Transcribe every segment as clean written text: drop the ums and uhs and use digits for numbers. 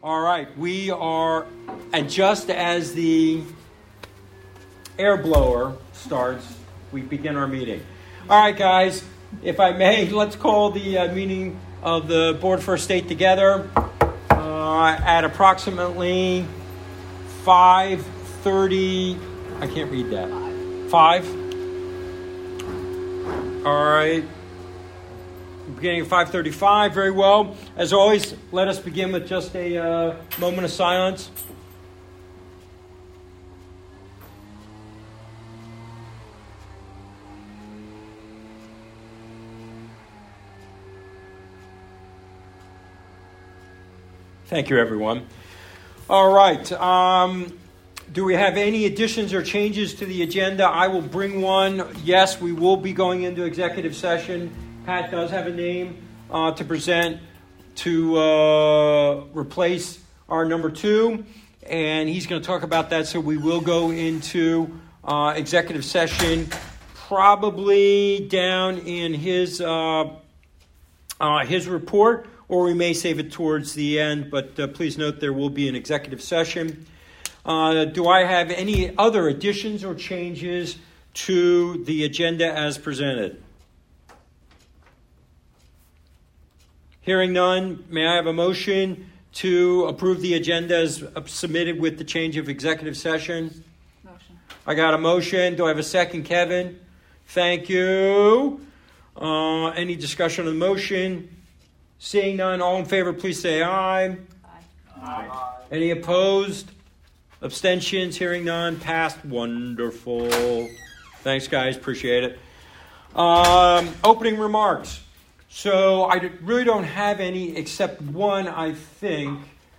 All right, we are, and just as the air blower starts, we begin our meeting. All right, guys, if I may, let's call the meeting of the Board of First State together at approximately 5:30. I can't read that. 5. All right. Beginning at 5:35. Very well. As always, let us begin with just a moment of silence. Thank you, everyone. All right. Do we have any additions or changes to the agenda? I will bring one. Yes, we will be going into executive session. Pat does have a name to present to replace our number 2, and he's going to talk about that. So we will go into executive session, probably down in his report, or we may save it towards the end. But please note there will be an executive session. Do I have any other additions or changes to the agenda as presented? Hearing none, may I have a motion to approve the agenda as submitted with the change of executive session? Motion. I got a motion. Do I have a second, Kevin? Thank you. Any discussion on the motion? Seeing none, all in favor, please say aye. Aye. Aye. Any opposed? Abstentions? Hearing none. Passed. Wonderful. Thanks, guys. Appreciate it. Opening remarks. So I really don't have any except one, I think,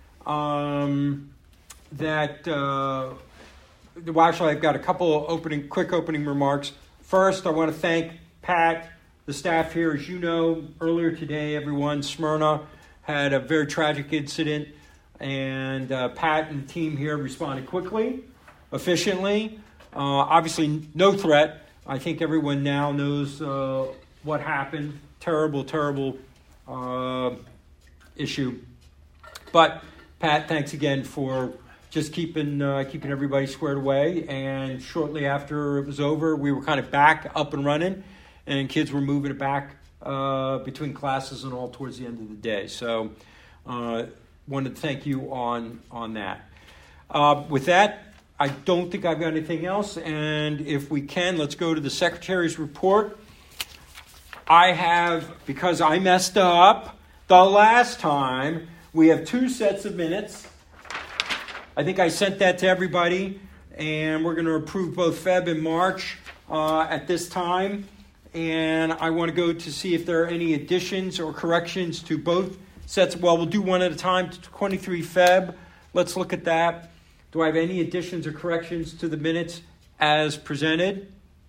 that, well, actually I've got a couple of quick opening remarks. First, I want to thank Pat, the staff here. As you know, earlier today, everyone, Smyrna had a very tragic incident, and Pat and the team here responded quickly, efficiently. Obviously, no threat. I think everyone now knows what happened. Terrible issue. But Pat, thanks again for just keeping everybody squared away. And shortly after it was over, we were kind of back up and running, and kids were moving it back between classes and all towards the end of the day. So wanted to thank you on that. With that, I don't think I've got anything else. And if we can, let's go to the Secretary's report. I have, because I messed up the last time, we have 2 sets of minutes. I think I sent that to everybody, and we're going to approve both Feb and March at this time. And I want to go to see if there are any additions or corrections to both sets. Well, we'll do one at a time. 23 Feb, let's look at that. Do I have any additions or corrections to the minutes as presented?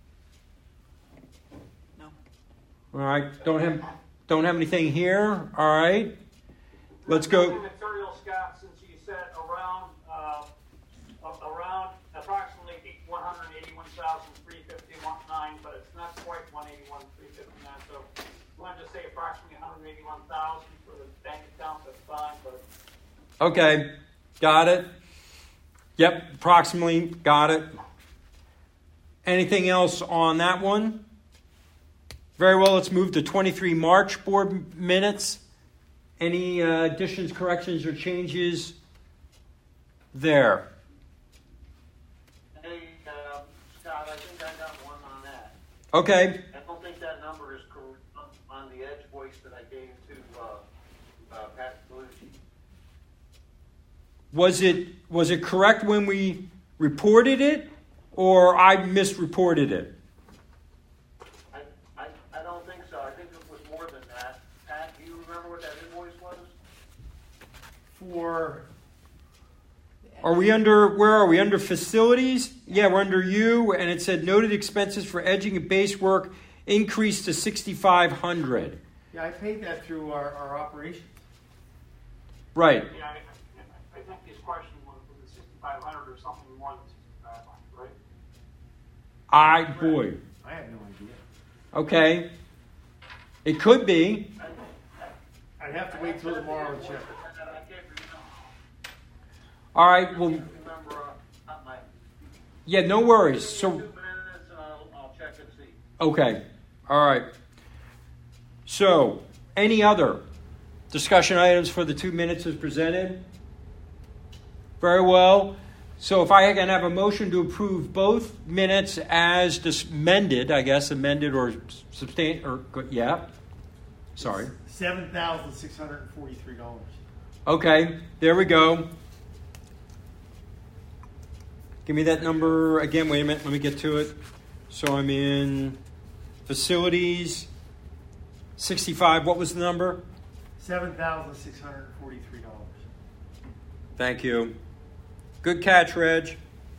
All right, don't have anything here. All right, let's go. Material, Scott, since you said around approximately 181,351.9, but it's not quite 181,359. So you want to just say approximately 181,000 for the bank account. That's fine, but okay, got it. Yep, approximately got it. Anything else on that one? Very well, let's move to 23 March board minutes. Any additions, corrections, or changes there? Hey, Scott, I think I got one on that. Okay. I don't think that number is correct on the edge voice that I gave to Pat Belushi. Was it correct when we reported it, or I misreported it? I don't think so. I think it was more than that. Pat, do you remember what that invoice was? Where are we? Under facilities? Yeah, we're under you, and it said noted expenses for edging and base work increased to $6,500. Yeah, I paid that through our operations. Right. yeah, I think his question was 6,500 or something more than 6,500, right? Boy. I have no idea. Okay. It could be. I'd have to wait till tomorrow and check. All right. Well, I can't remember, not my, yeah, no worries. give me So, 2 minutes and I'll check and see. okay. All right. So, any other discussion items for the 2 minutes as presented? Very well. So if I can have a motion to approve both minutes as amended, I guess, amended or yeah. Sorry. $7,643. Okay, there we go. Give me that number again. Wait a minute. Let me get to it. So I'm in facilities 65. What was the number? $7,643. Thank you. Good catch, Reg.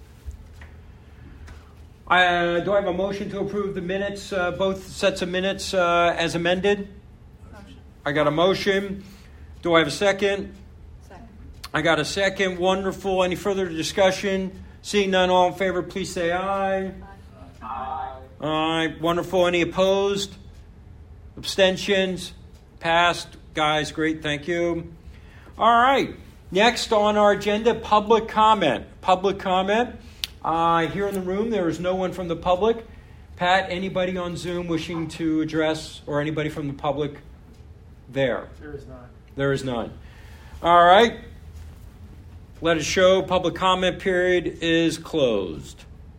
Do I have a motion to approve the minutes, both sets of minutes as amended? Motion. I got a motion. Do I have a second? Second. I got a second. Wonderful. Any further discussion? Seeing none, all in favor, please say aye. Aye. Aye. Wonderful. Any opposed? Abstentions? Passed. Guys, great. Thank you. All right. Next on our agenda, public comment. Public comment. Here in the room, there is no one from the public. Pat, anybody on Zoom wishing to address, or anybody from the public there? There is none. There is none. All right. Let us show public comment period is closed.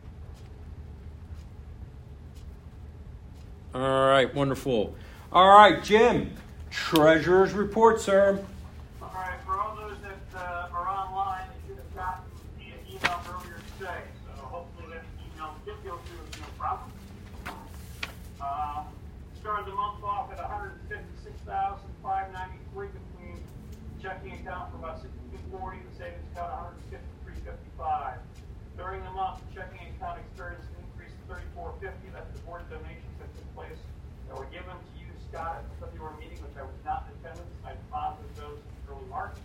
All right, wonderful. All right, Jim, treasurer's report, sir. All right, for all those that are online, you should have gotten the email earlier today. So hopefully that email did go through with no problem. Started the month off at $156,593 between checking account for about $62.40, the savings account $153.55. During the month, the checking account experienced an increase of $34.50. That's the board donations that took place that were given to you, Scott, at the February meeting, which I was not in attendance. I deposited those in early March.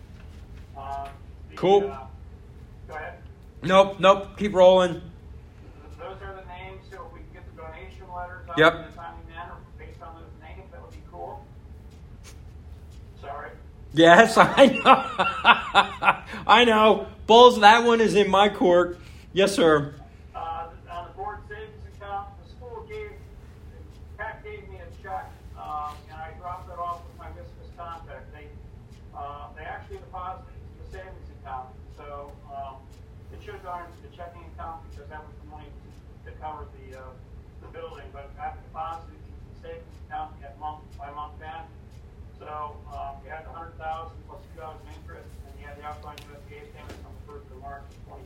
Cool. Go ahead. Nope, keep rolling. Those are the names, so if we can get the donation letters out Yep. in a timely manner based on those names, that would be cool. Sorry. Yes, I know. I know. Bulls, that one is in my court. Yes, sir. On the board savings account, the school Pat gave me a check, and I dropped it off with my business contact. They actually deposited it into the savings account, so it should have gone into the checking account because that was the money to cover the building. But I deposited it into the savings account at month by month end. So you had the $100,000 plus $2,000 interest, and you had the outgoing USDA payment from the 1st of March,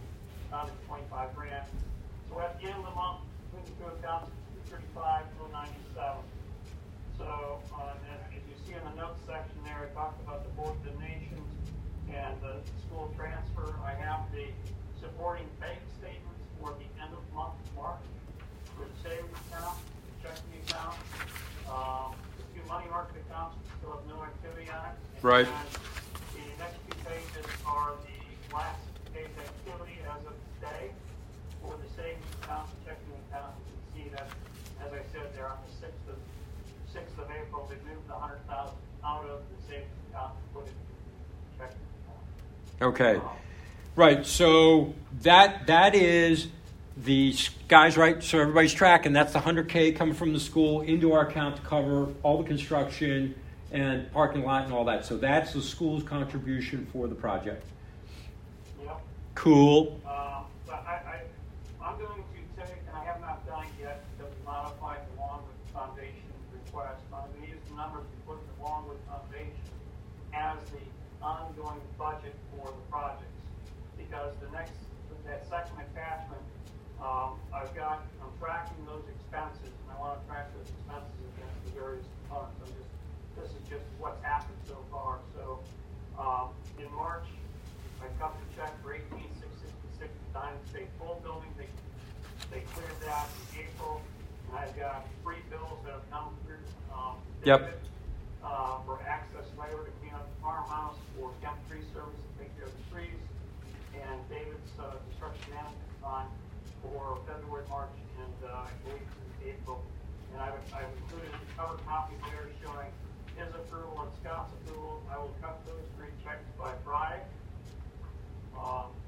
$25,000. So at the end of the month, between the two accounts, $235,297. So as you see in the notes section there, I talked about the board donations and the school transfer. I have the supporting bank statements for the end of month March for the savings account, the checking account, the two money market accounts still have no activity on it. Right. And the next two pages are the last day's activity as of today for the savings account, the checking account. You can see that, as I said, there on the 6th of April, they moved the $100,000 out of the savings account and put it in the checking account. Okay. Right. So that is the guys, right? So everybody's tracking. That's the $100K coming from the school into our account to cover all the construction and parking lot and all that. So that's the school's contribution for the project. Yep. Cool. But I'm going to take, and I have not done it yet, because we modified along with the foundation request. I'm going to use the numbers we put along with foundation as the ongoing budget for the projects. Because that second attachment, I'm tracking those expenses, and I want to track those expenses against the various components. This is just what's happened so far. So in March, I cut the check for $18,666 to Diamond State Full Building. They cleared that in April, and I've got 3 bills that have come through. Yep. For access labor to clean up the farmhouse, for Kemp Tree Service to take care of the trees, and David's construction management fund for February, March, and I believe April. And I've included the cover copy there showing his approval and Scott's approval. I will cut those 3 checks by Friday.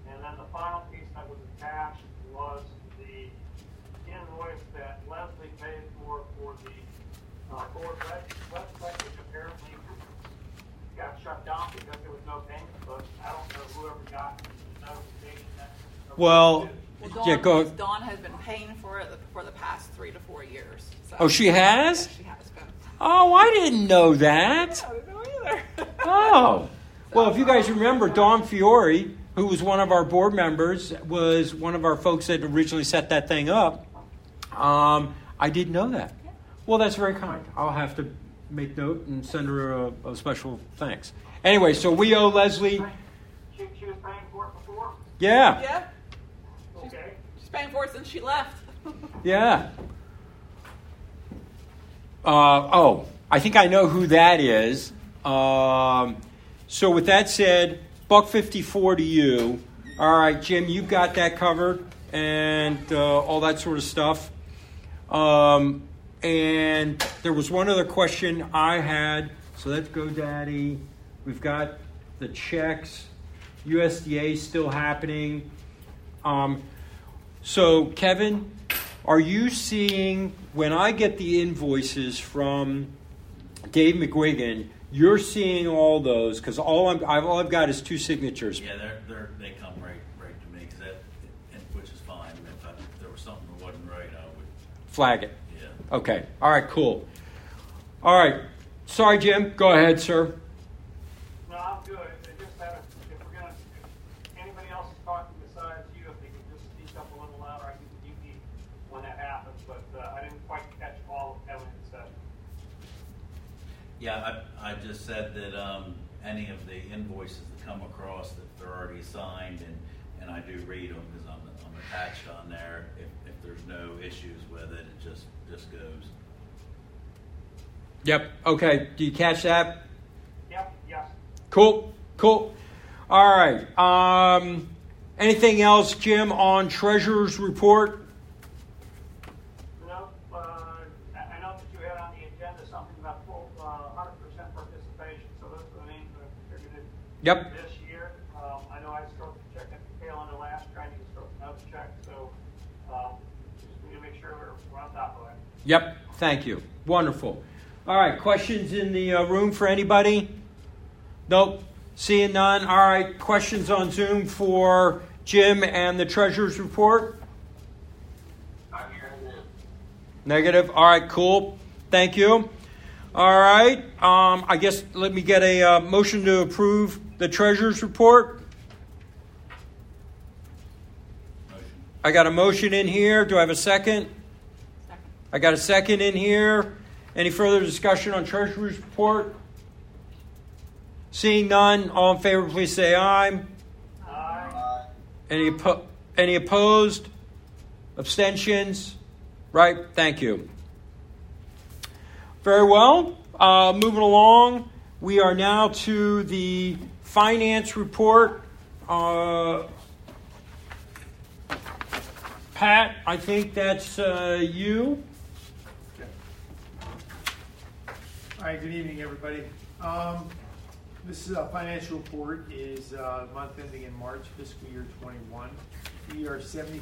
got the notification that. Well, Well, yeah, go. Dawn has been paying for it for the past 3 to 4 years. So. Oh, she has? Yeah, she has been. Oh, I didn't know that. I didn't know either. Oh. Well, if you guys remember, Dawn Fiore, who was one of our board members, was one of our folks that originally set that thing up. I didn't know that. Well, that's very kind. I'll have to make note and send her a special thanks. Anyway, so we owe Leslie. She was paying for it before? Yeah. Yeah, Okay. she's paying for it since she left. Yeah. I think I know who that is. So with that said, $154 to you. All right, Jim, you've got that covered and all that sort of stuff. And there was one other question I had. So that's GoDaddy. We've got the checks. USDA still happening. So Kevin, are you seeing when I get the invoices from Dave McGuigan? You're seeing all those because all I've got is 2 signatures. Yeah, they come right to me, which is fine. If there was something that wasn't right, I would Flag it. Yeah. Okay. All right. Cool. All right. Sorry, Jim. Go ahead, sir. No, I'm good. It's just that if we're gonna, if anybody else is talking besides you, if they could just speak up a little louder, I can mute you when that happens. But I didn't quite catch all of Kevin said. Yeah, I just said that any of the invoices that come across that they're already signed, and I do read them because I'm attached on there. If there's no issues with it, it just goes. Yep. Okay. Do you catch that? Yep. Yes. Cool. All right. Anything else, Jim, on Treasurer's Report? No. I know that you had on the agenda something about 100% participation. So those are the names that have contributed. Yep. This year, I know I stroked the check at the tail end of last year. I need to stroke another check, so just need to make sure we're on top of that. Yep. Thank you. Wonderful. All right. Questions in the room for anybody? Nope. Seeing none. All right. Questions on Zoom for Jim and the Treasurer's Report? I'm hearing them. Negative. All right. Cool. Thank you. All right. I guess let me get a motion to approve the Treasurer's Report. Motion. I got a motion in here. Do I have a second? Second. I got a second in here. Any further discussion on Treasurer's Report? Seeing none, all in favor, please say aye. Aye. Any opposed? Abstentions? Right? Thank you. Very well. Moving along, we are now to the finance report. Pat, I think that's you. All right, good evening, everybody. This is a financial report, is month ending in March, fiscal year 21. We are 75%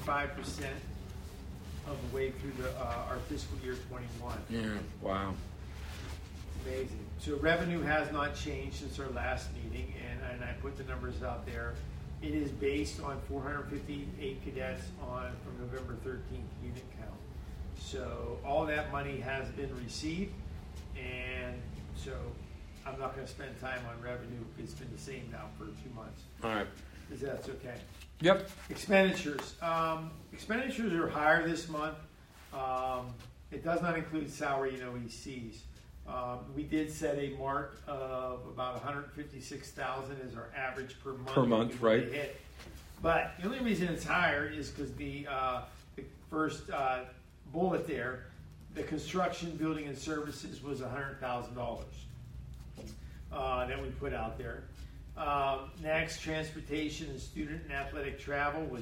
of the way through our fiscal year 21. Yeah, wow. Amazing. So revenue has not changed since our last meeting, and I put the numbers out there. It is based on 458 cadets from November 13th unit count. So all that money has been received, and so I'm not going to spend time on revenue. It's been the same now for 2 months. All right. Is that okay? Yep. Expenditures. Expenditures are higher this month. It does not include salary and OECs. We did set a mark of about $156,000 as our average per month. Per month, right. Hit. But the only reason it's higher is because the first bullet there, the construction, building, and services was $100,000 that we put out there. Next, transportation and student and athletic travel was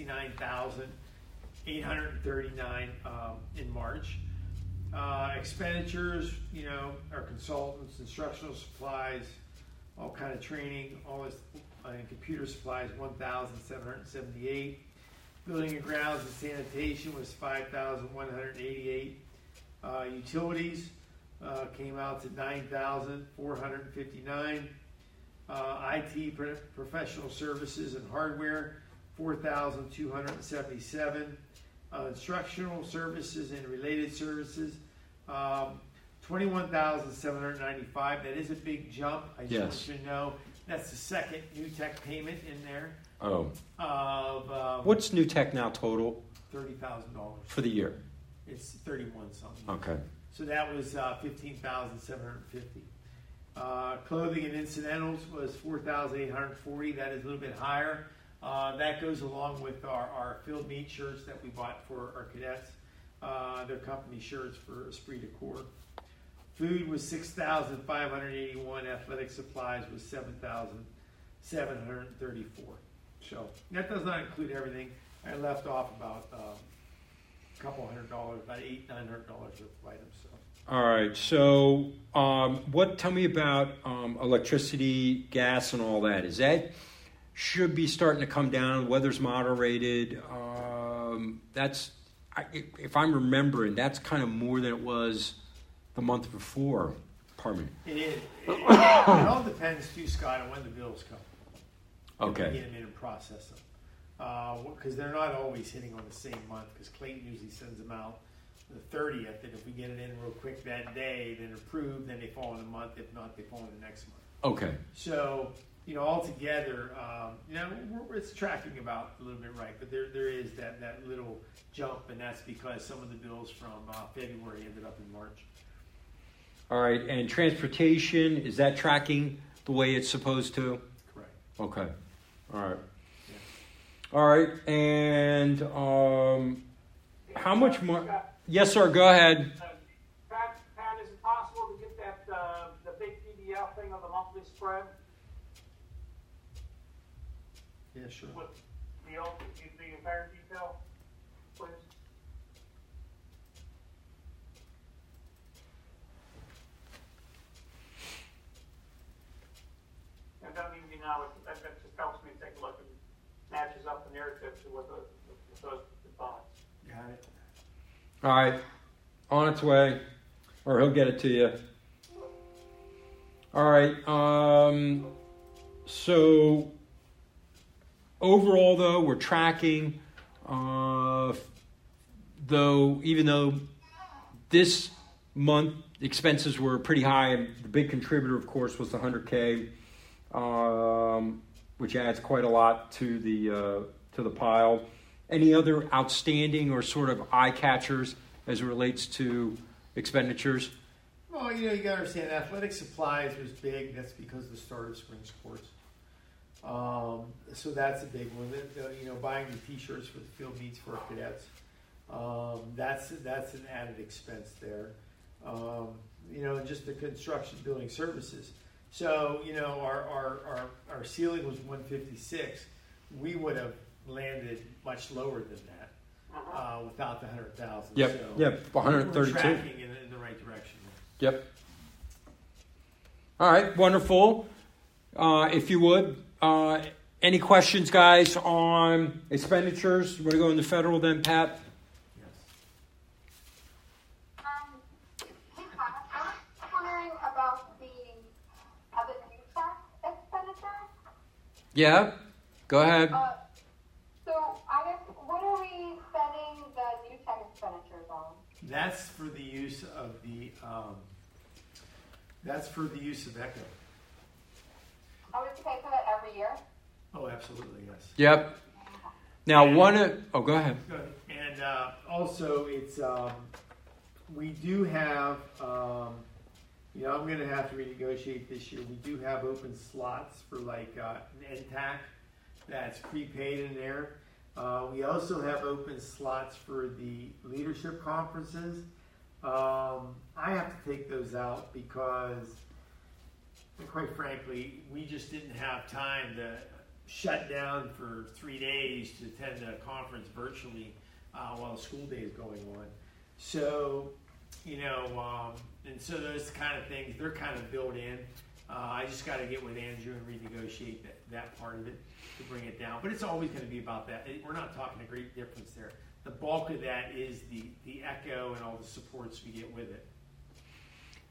$69,839 in March. Expenditures, our consultants, instructional supplies, all kind of training, all this, and computer supplies, $1,778. Building and grounds and sanitation was $5,188. Utilities came out to $9,459. IT professional services and hardware, $4,277. Instructional services and related services, $21,795. That is a big jump. I just want you to know that's the second New Tech payment in there. Oh. Of What's New Tech now total $30,000 for the year? It's 31 something. Okay. So that was $15,750. Clothing and incidentals was $4,840. That is a little bit higher. That goes along with our field meet shirts that we bought for our cadets. Their company shirts for Esprit de Corps. Food was $6,581. Athletic supplies was $7,734. So that does not include everything. I left off about a couple $100, about $800-900 worth of items. So. All right. So, tell me about electricity, gas, and all that. Is that should be starting to come down? Weather's moderated. If I'm remembering, that's kind of more than it was the month before. Pardon me. It is. It all depends too, Scott, on when the bills come. Okay. Get them in and process them. Because they're not always hitting on the same month, because Clayton usually sends them out the 30th, and if we get it in real quick that day, then approved, then they fall in a month. If not, they fall in the next month. Okay. So, altogether, it's tracking about a little bit right, but there is that little jump, and that's because some of the bills from February ended up in March. All right. And transportation, is that tracking the way it's supposed to? Correct. Okay. All right. Yeah. All right. And how much more? Yes, sir. Go ahead. Pat, is it possible to get that the big PDF thing of the monthly spread? Yeah, sure. With the entire detail, please? And that means that just helps me take a look and matches up the narrative to what those thoughts. Got it. All right. On its way, or he'll get it to you. All right. So overall, though, we're tracking. Even though this month expenses were pretty high, the big contributor, of course, was the $100K, which adds quite a lot to the pile. Any other outstanding or sort of eye catchers as it relates to expenditures? Well, you got to understand, athletic supplies was big. That's because of the start of spring sports. So that's a big one. Buying the T-shirts for the field meets for our cadets. That's an added expense there. And just the construction building services. So our ceiling was 156. We would have landed much lower than that without the 100,000. Yep. So 132. We're tracking in the right direction. Yep. All right, wonderful. If you would, any questions, guys, on expenditures? You want to go into federal then, Pat? Yes. Hey, Pat, I was wondering about the new tax expenditure. Yeah, go ahead. So I guess, what are we spending the new tech expenditures on? That's for the use of Echo. Are we to pay for that every year? Oh, absolutely, yes. Yep. Now, go ahead. Good. And also, it's we do have. I'm going to have to renegotiate this year. We do have open slots for like an NTAC that's prepaid in there. We also have open slots for the leadership conferences. I have to take those out because, quite frankly, we just didn't have time to shut down for 3 days to attend a conference virtually while the school day is going on. So, and so those kind of things, they're kind of built in. I just got to get with Andrew and renegotiate that part of it to bring it down. But it's always going to be about that. We're not talking a great difference there. The bulk of that is the Echo and all the supports we get with it.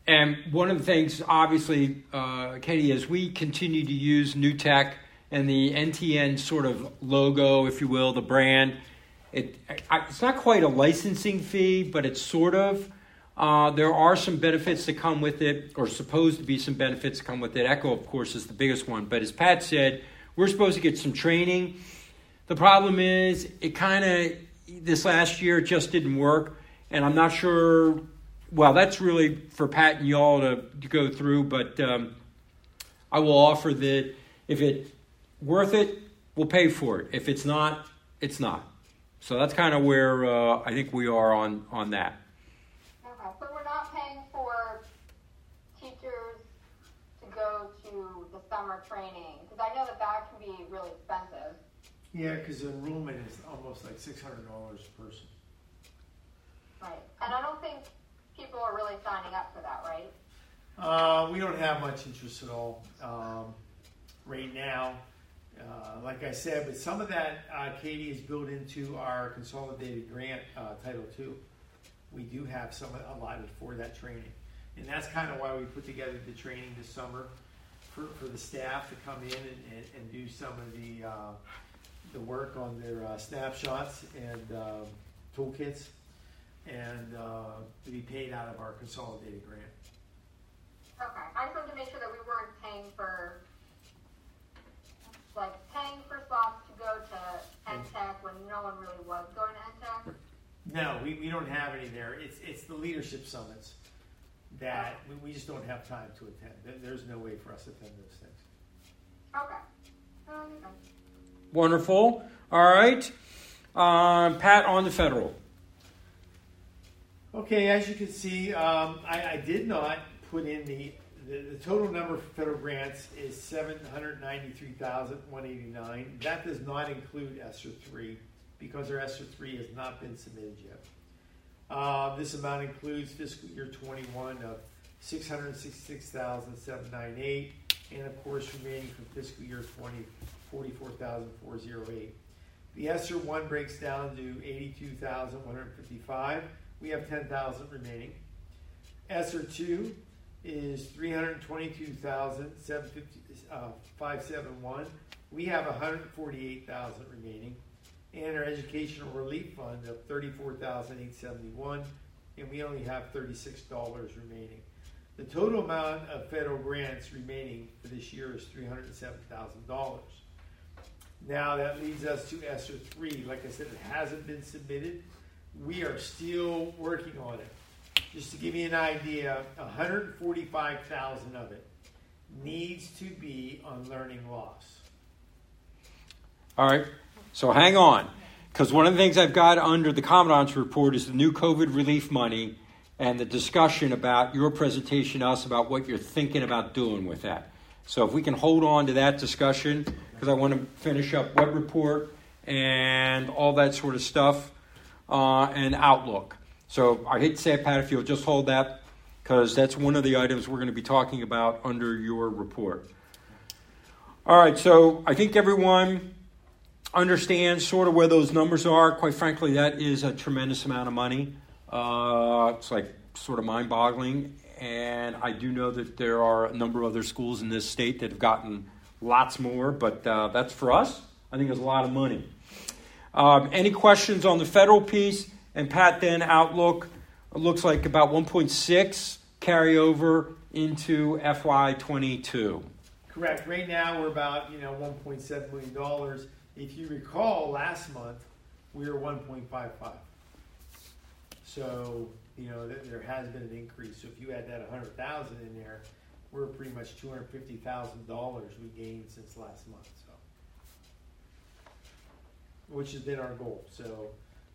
And one of the things, obviously, Katie, as we continue to use New Tech and the NTN sort of logo, if you will, the brand, it's not quite a licensing fee, but it's sort of. There are some benefits that come with it, or supposed to be some benefits that come with it. Echo, of course, is the biggest one. But as Pat said, we're supposed to get some training. The problem is this last year just didn't work. And I'm not sure, well, that's really for Pat and y'all to go through. But I will offer that if it's worth it, we'll pay for it. If it's not, it's not. So that's kind of where I think we are on that. Okay, so we're not paying for teachers to go to the summer training, because I know that can be really expensive. Yeah, because the enrollment is almost like $600 a person. Right, and I don't think people are really signing up for that, right? We don't have much interest at all right now. Like I said, but some of that, Katie, is built into our consolidated grant, Title II. We do have some allotted for that training. And that's kind of why we put together the training this summer for the staff to come in and do some of the work on their snapshots and toolkits, and to be paid out of our consolidated grant. Okay, I just wanted to make sure that we weren't paying for slots to go to NTech when no one really was going to NTech. No, we don't have any there. It's the leadership summits that we just don't have time to attend. There's no way for us to attend those things. Okay. Wonderful. All right. Pat, on the federal. Okay, as you can see, I did not put in the total number for federal grants is $793,189. That does not include ESSER 3 because our ESSER 3 has not been submitted yet. This amount includes fiscal year 21 of $666,798, and of course remaining from fiscal year 20, $44,408. The ESSER 1 breaks down to $82,155. We have $10,000 remaining. ESSER 2 is $322,571. We have $148,000 remaining. And our educational relief fund of $34,871, and we only have $36 remaining. The total amount of federal grants remaining for this year is $307,000. Now that leads us to ESSER 3. Like I said, it hasn't been submitted. We are still working on it. Just to give you an idea, $145,000 of it needs to be on learning loss. All right. So hang on, because one of the things I've got under the Commandant's report is the new COVID relief money and the discussion about your presentation to us about what you're thinking about doing with that. So if we can hold on to that discussion, because I want to finish up web report and all that sort of stuff and Outlook. So I hate to say it, Pat, if you'll just hold that, because that's one of the items we're going to be talking about under your report. All right, so I think everyone understands sort of where those numbers are. Quite frankly, that is a tremendous amount of money. It's like sort of mind-boggling. And I do know that there are a number of other schools in this state that have gotten lots more, but that's for us. I think it's a lot of money. Any questions on the federal piece? And Pat, then Outlook, it looks like about 1.6 carry over into FY22. Correct. Right now we're about $1.7 million. If you recall, last month we were 1.55. So there has been an increase. So if you add that 100,000 in there, we're pretty much $250,000 we gained since last month. So, which has been our goal. So,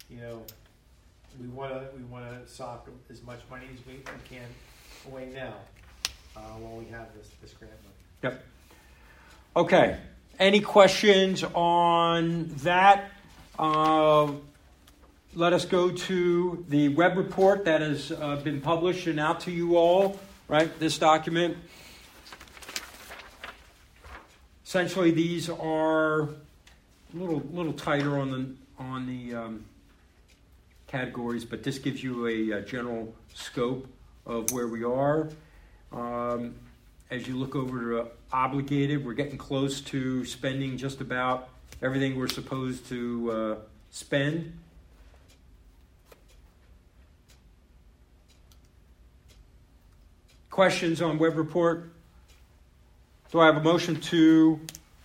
we want to sock as much money as we can away now while we have this grant money. Yep. Okay. Any questions on that? Let us go to the web report that has been published and out to you all, right? This document. Essentially, these are a little tighter on the categories, but this gives you a general scope of where we are. As you look over to obligated, we're getting close to spending just about everything we're supposed to spend. Questions on web report? Do I have a motion to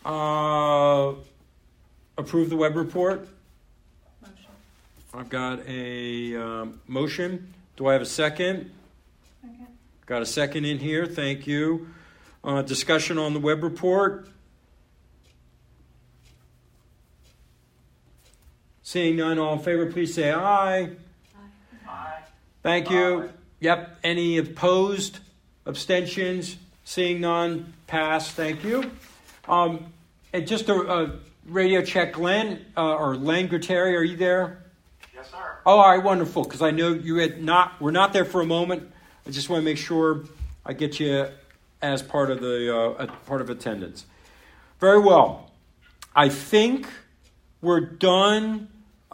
approve the web report? Motion. I've got a motion. Do I have a second? Okay. Got a second in here. Thank you. Discussion on the web report. Seeing none, all in favor, please say aye. Aye. Thank you. Aye. Yep. Any opposed? Abstentions? Seeing none, pass. Thank you. And just a radio check, Glenn or Len Gutteri, are you there? Yes, sir. Oh, all right, wonderful. Because I know you were not there for a moment. I just want to make sure I get you as part of the part of attendance. Very well. I think we're done.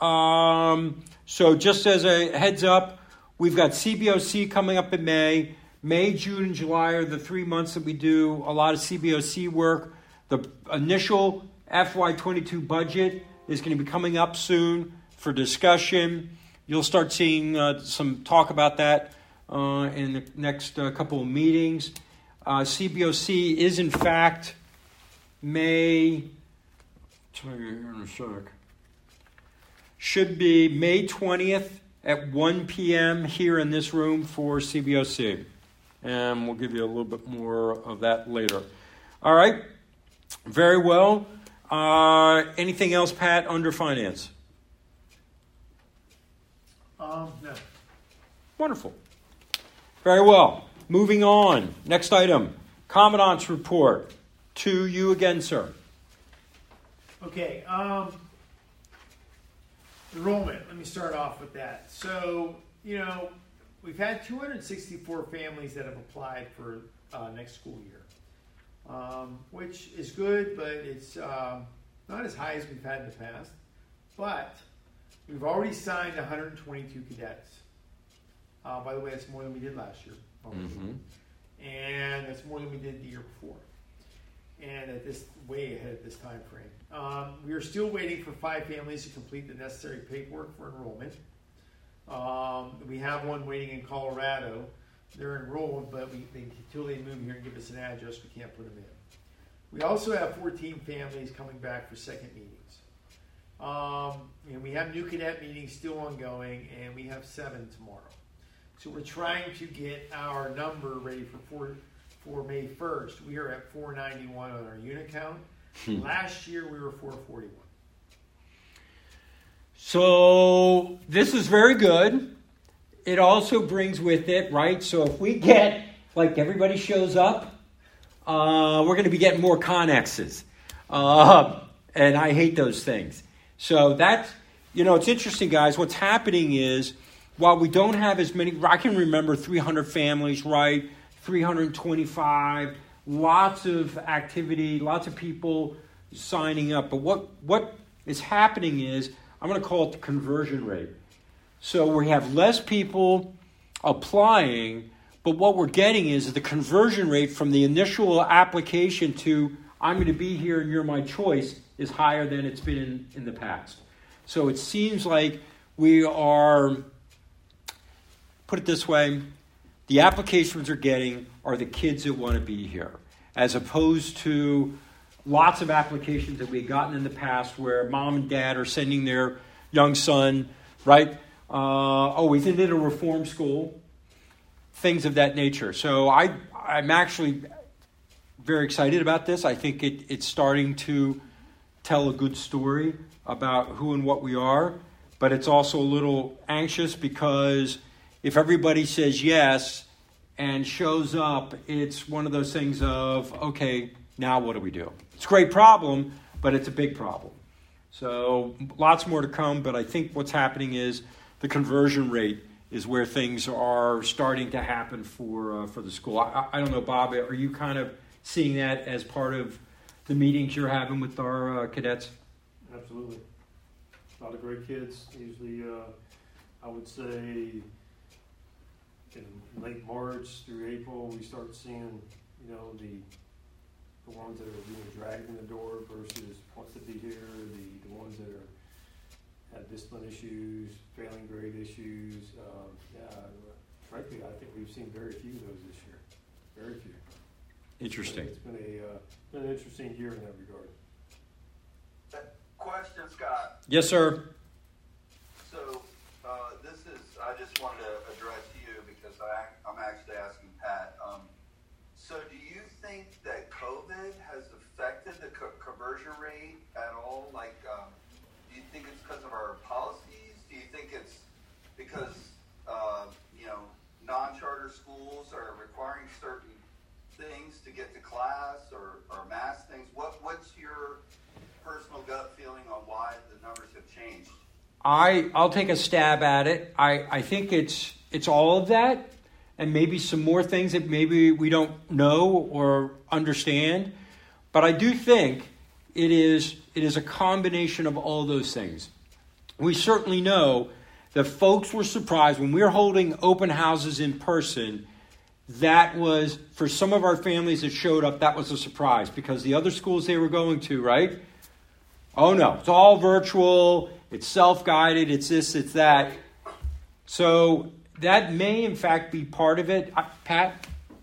So just as a heads up, we've got CBOC coming up in May. May, June, and July are the 3 months that we do a lot of CBOC work. The initial FY22 budget is going to be coming up soon for discussion. You'll start seeing some talk about that in the next couple of meetings. CBOC is, in fact, May... Tell you here in a sec. Should be May 20th at 1 p.m. here in this room for CBOC. And we'll give you a little bit more of that later. All right. Very well. Anything else, Pat, under finance? No. Wonderful. Very well. Moving on. Next item. Commandant's report. To you again, sir. Okay. Enrollment. Let me start off with that. So, we've had 264 families that have applied for next school year, which is good, but it's not as high as we've had in the past. But we've already signed 122 cadets. By the way, that's more than we did last year. And that's more than we did the year before. And way ahead at this time frame. We are still waiting for 5 families to complete the necessary paperwork for enrollment. We have one waiting in Colorado. They're enrolled, but until they move here and give us an address, we can't put them in. We also have 14 families coming back for second meetings. And we have new cadet meetings still ongoing, and we have 7 tomorrow. So we're trying to get our number ready for May 1st. We are at 491 on our unit count. Last year we were 441. So this is very good. It also brings with it, right? So if we get, like everybody shows up, we're going to be getting more Connexes. And I hate those things. So that's, it's interesting, guys. What's happening is, while we don't have as many, I can remember 300 families, right? 325, lots of activity, lots of people signing up. But what is happening is, I'm going to call it the conversion rate. So we have less people applying, but what we're getting is the conversion rate from the initial application to I'm going to be here and you're my choice is higher than it's been in the past. So it seems like we are, put it this way, the applications we're getting are the kids that want to be here, as opposed to lots of applications that we've gotten in the past where mom and dad are sending their young son, right? He's in a reform school, things of that nature. So I'm actually very excited about this. I think it's starting to tell a good story about who and what we are, but it's also a little anxious because if everybody says yes and shows up, it's one of those things of, okay, now what do we do? It's a great problem, but it's a big problem. So lots more to come, but I think what's happening is the conversion rate is where things are starting to happen for the school. I don't know, Bob, are you kind of seeing that as part of the meetings you're having with our cadets? Absolutely. A lot of great kids. Usually, I would say in late March through April, we start seeing, you know, the ones that are being dragged in the door versus wants to be here, the ones that have discipline issues, failing grade issues. Frankly, I think we've seen very few of those this year. Very few. Interesting. It's been been an interesting year in that regard. Question, Scott. Yes, sir. So I just wanted to address you because I'm actually asking Pat. So do you think that COVID has affected the conversion rate at all? Like, do you think it's because of our policies? Do you think it's because, non-charter schools are requiring certain things to get to class or mass things? What's your personal gut feeling on why the numbers have changed? I'll take a stab at it. I think it's all of that, and maybe some more things that maybe we don't know or understand. But I do think it is a combination of all those things. We certainly know that folks were surprised when we were holding open houses in person. That was, for some of our families that showed up, that was a surprise because the other schools they were going to, right? Oh no, it's all virtual, it's self-guided, it's this, it's that. So that may in fact be part of it. Pat?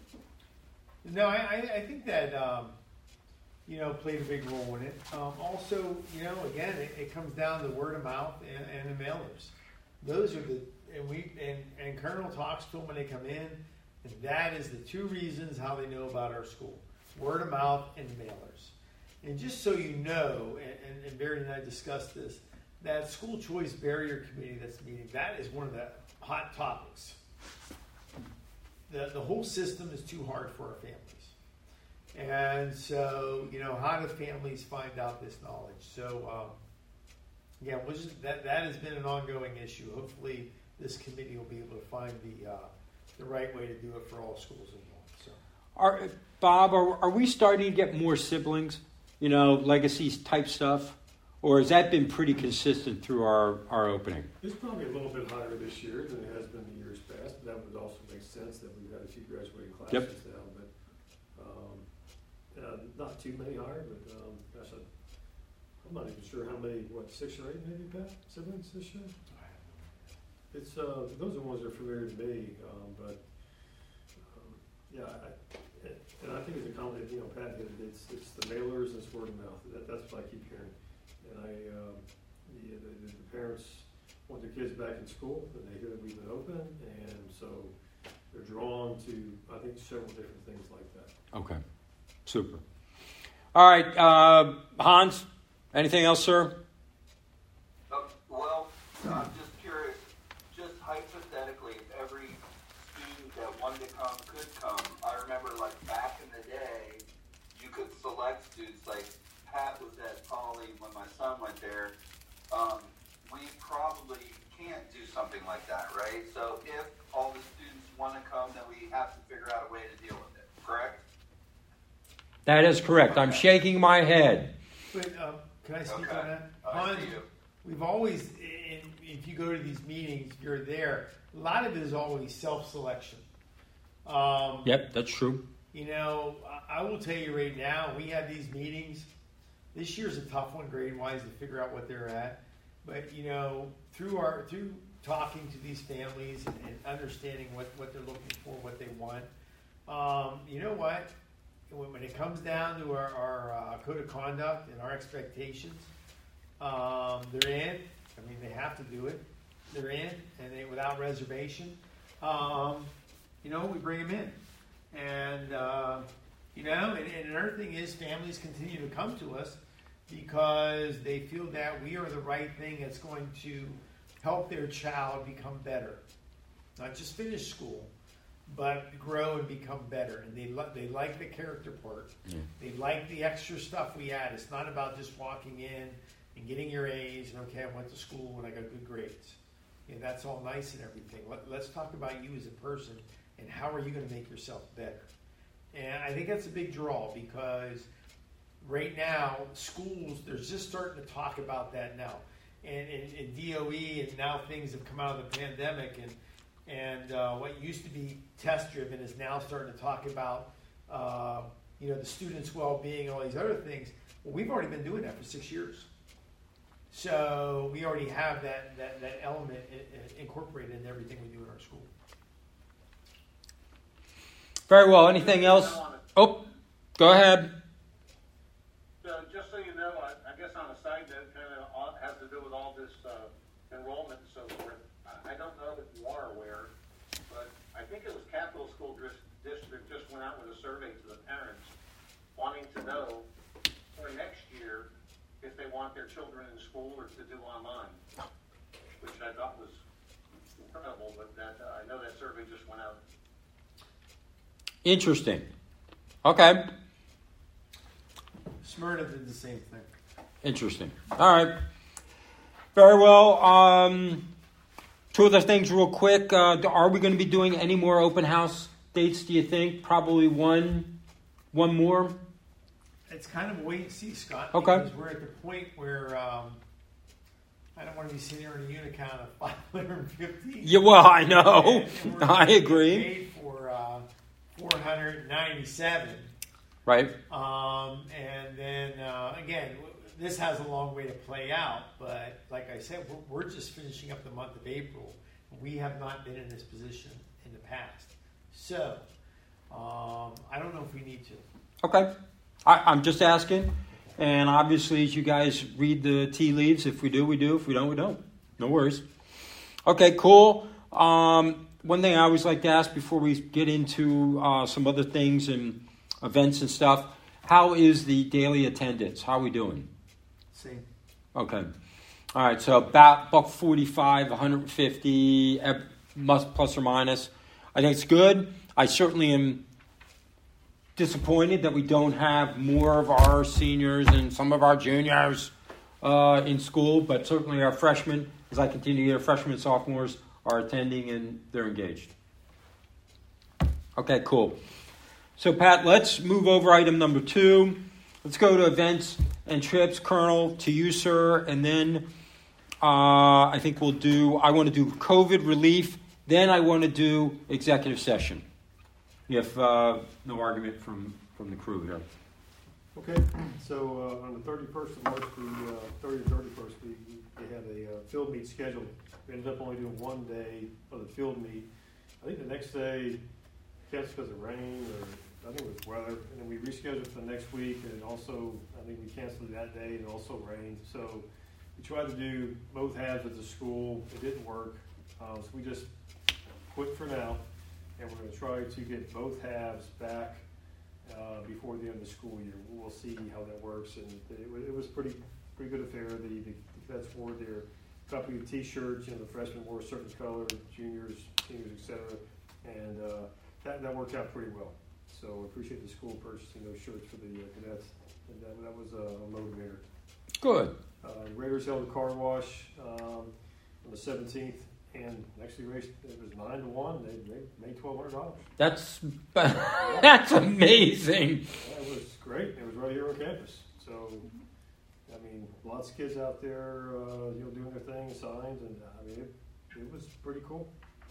No, I think that, played a big role in it. Also, again, it comes down to word of mouth and the mailers. Those are and Colonel talks to them when they come in, and that is the two reasons how they know about our school. Word of mouth and mailers. And just so you know, and Barry and I discussed this, that school choice barrier committee that's meeting, that is one of the hot topics. The whole system is too hard for our families. And so, how do families find out this knowledge? So, that has been an ongoing issue. Hopefully, this committee will be able to find the right way to do it for all schools involved. So, Bob, are we starting to get more siblings? Legacy type stuff? Or has that been pretty consistent through our opening? It's probably a little bit higher this year than it has been in years past, but that would also make sense that we've got a few graduating classes now. But not too many higher, but gosh, I'm not even sure how many, 6 or 8 maybe, Pat, siblings this year? It's those are the ones that are familiar to me, but and I think it's a combination. Pat hit it. It's the mailers and it's word of mouth. That's what I keep hearing. And the parents want their kids back in school, and they hear that we've been open, and so they're drawn to, I think, several different things like that. Okay, super. All right, Hans, anything else, sir? Well, I'm just curious, just hypothetically, if every student that wanted to come could come, I remember back in the day, you could select students, Pat was at Poly when my son went there. We probably can't do something like that, right? So if all the students want to come, then we have to figure out a way to deal with it, correct? That is correct. Okay. I'm shaking my head. But can I speak on that? Hans, we've always, if you go to these meetings, you're there, a lot of it is always self-selection. Yep, that's true. I will tell you right now, we have these meetings. This year's a tough one grade-wise to figure out what they're at. But, through talking to these families and understanding what they're looking for, what they want, you know what? When it comes down to our code of conduct and our expectations, they're in. I mean, they have to do it. They're in, and without reservation. We bring them in. And, and another thing is families continue to come to us because they feel that we are the right thing that's going to help their child become better. Not just finish school, but grow and become better. And they like the character part. Yeah. They like the extra stuff we add. It's not about just walking in and getting your A's and, okay, I went to school and I got good grades. That's all nice and everything. Let's talk about you as a person and how are you going to make yourself better. And I think that's a big draw because right now, schools, they're just starting to talk about that now. And DOE, and now things have come out of the pandemic, and And what used to be test-driven is now starting to talk about, the students' well-being, all these other things. Well, we've already been doing that for 6 years. So we already have that element incorporated in everything we do in our school. Very well. Anything else? Oh, go ahead. So just so you know, I guess on a side note, kind of has to do with all this enrollment and so forth. I don't know if you are aware, but I think it was Capital School District just went out with a survey to the parents wanting to know for next year if they want their children in school or to do online, which I thought was incredible, but I know that survey just went out. Interesting. Okay. Smyrna did the same thing. Interesting. All right. Very well. Two other things real quick. Are we going to be doing any more open house dates, do you think? Probably one more? It's kind of a wait and see, Scott. Okay. Because we're at the point where I don't want to be sitting here in a unit count of 550. Yeah, well, I know. And I agree. Paid for 497. Right. And then, again, this has a long way to play out. But like I said, we're just finishing up the month of April. We have not been in this position in the past. So, I don't know if we need to. Okay. I'm just asking. And obviously, as you guys read the tea leaves, if we do, we do. If we don't, we don't. No worries. Okay, cool. One thing I always like to ask before we get into some other things and events and stuff, how is the daily attendance? How are we doing? Same. Okay. All right, so about $145, 150, plus or minus. I think it's good. I certainly am disappointed that we don't have more of our seniors and some of our juniors in school, but certainly our freshmen, as I continue to get freshmen and sophomores, are attending and they're engaged. Okay, cool. So, Pat, let's move over item number 2. Let's go to events and trips. Colonel, to you, sir. And then I think I want to do COVID relief. Then I want to do executive session. If no argument from the crew here. Okay, so on the 31st of March, 30th or 31st, we had a field meet scheduled. We ended up only doing one day of the field meet. I think the next day, because of rain or I think it was weather, and then we rescheduled for the next week, and also I think we canceled that day, and it also rained. So we tried to do both halves at the school. It didn't work, so we just quit for now, and we're going to try to get both halves back before the end of the school year. We'll see how that works, and it was pretty good affair. The cadets wore their company T-shirts. The freshmen wore a certain color, juniors, seniors, etc., and that worked out pretty well. So I appreciate the school purchasing those shirts for the cadets, and that was a motivator. Good. Raiders held a car wash on the 17th, and actually it was 9-1. They made $1,200. That's amazing. Yeah, it was great. It was right here on campus. So, I mean, lots of kids out there, doing their thing, signs, and I mean, it was pretty cool.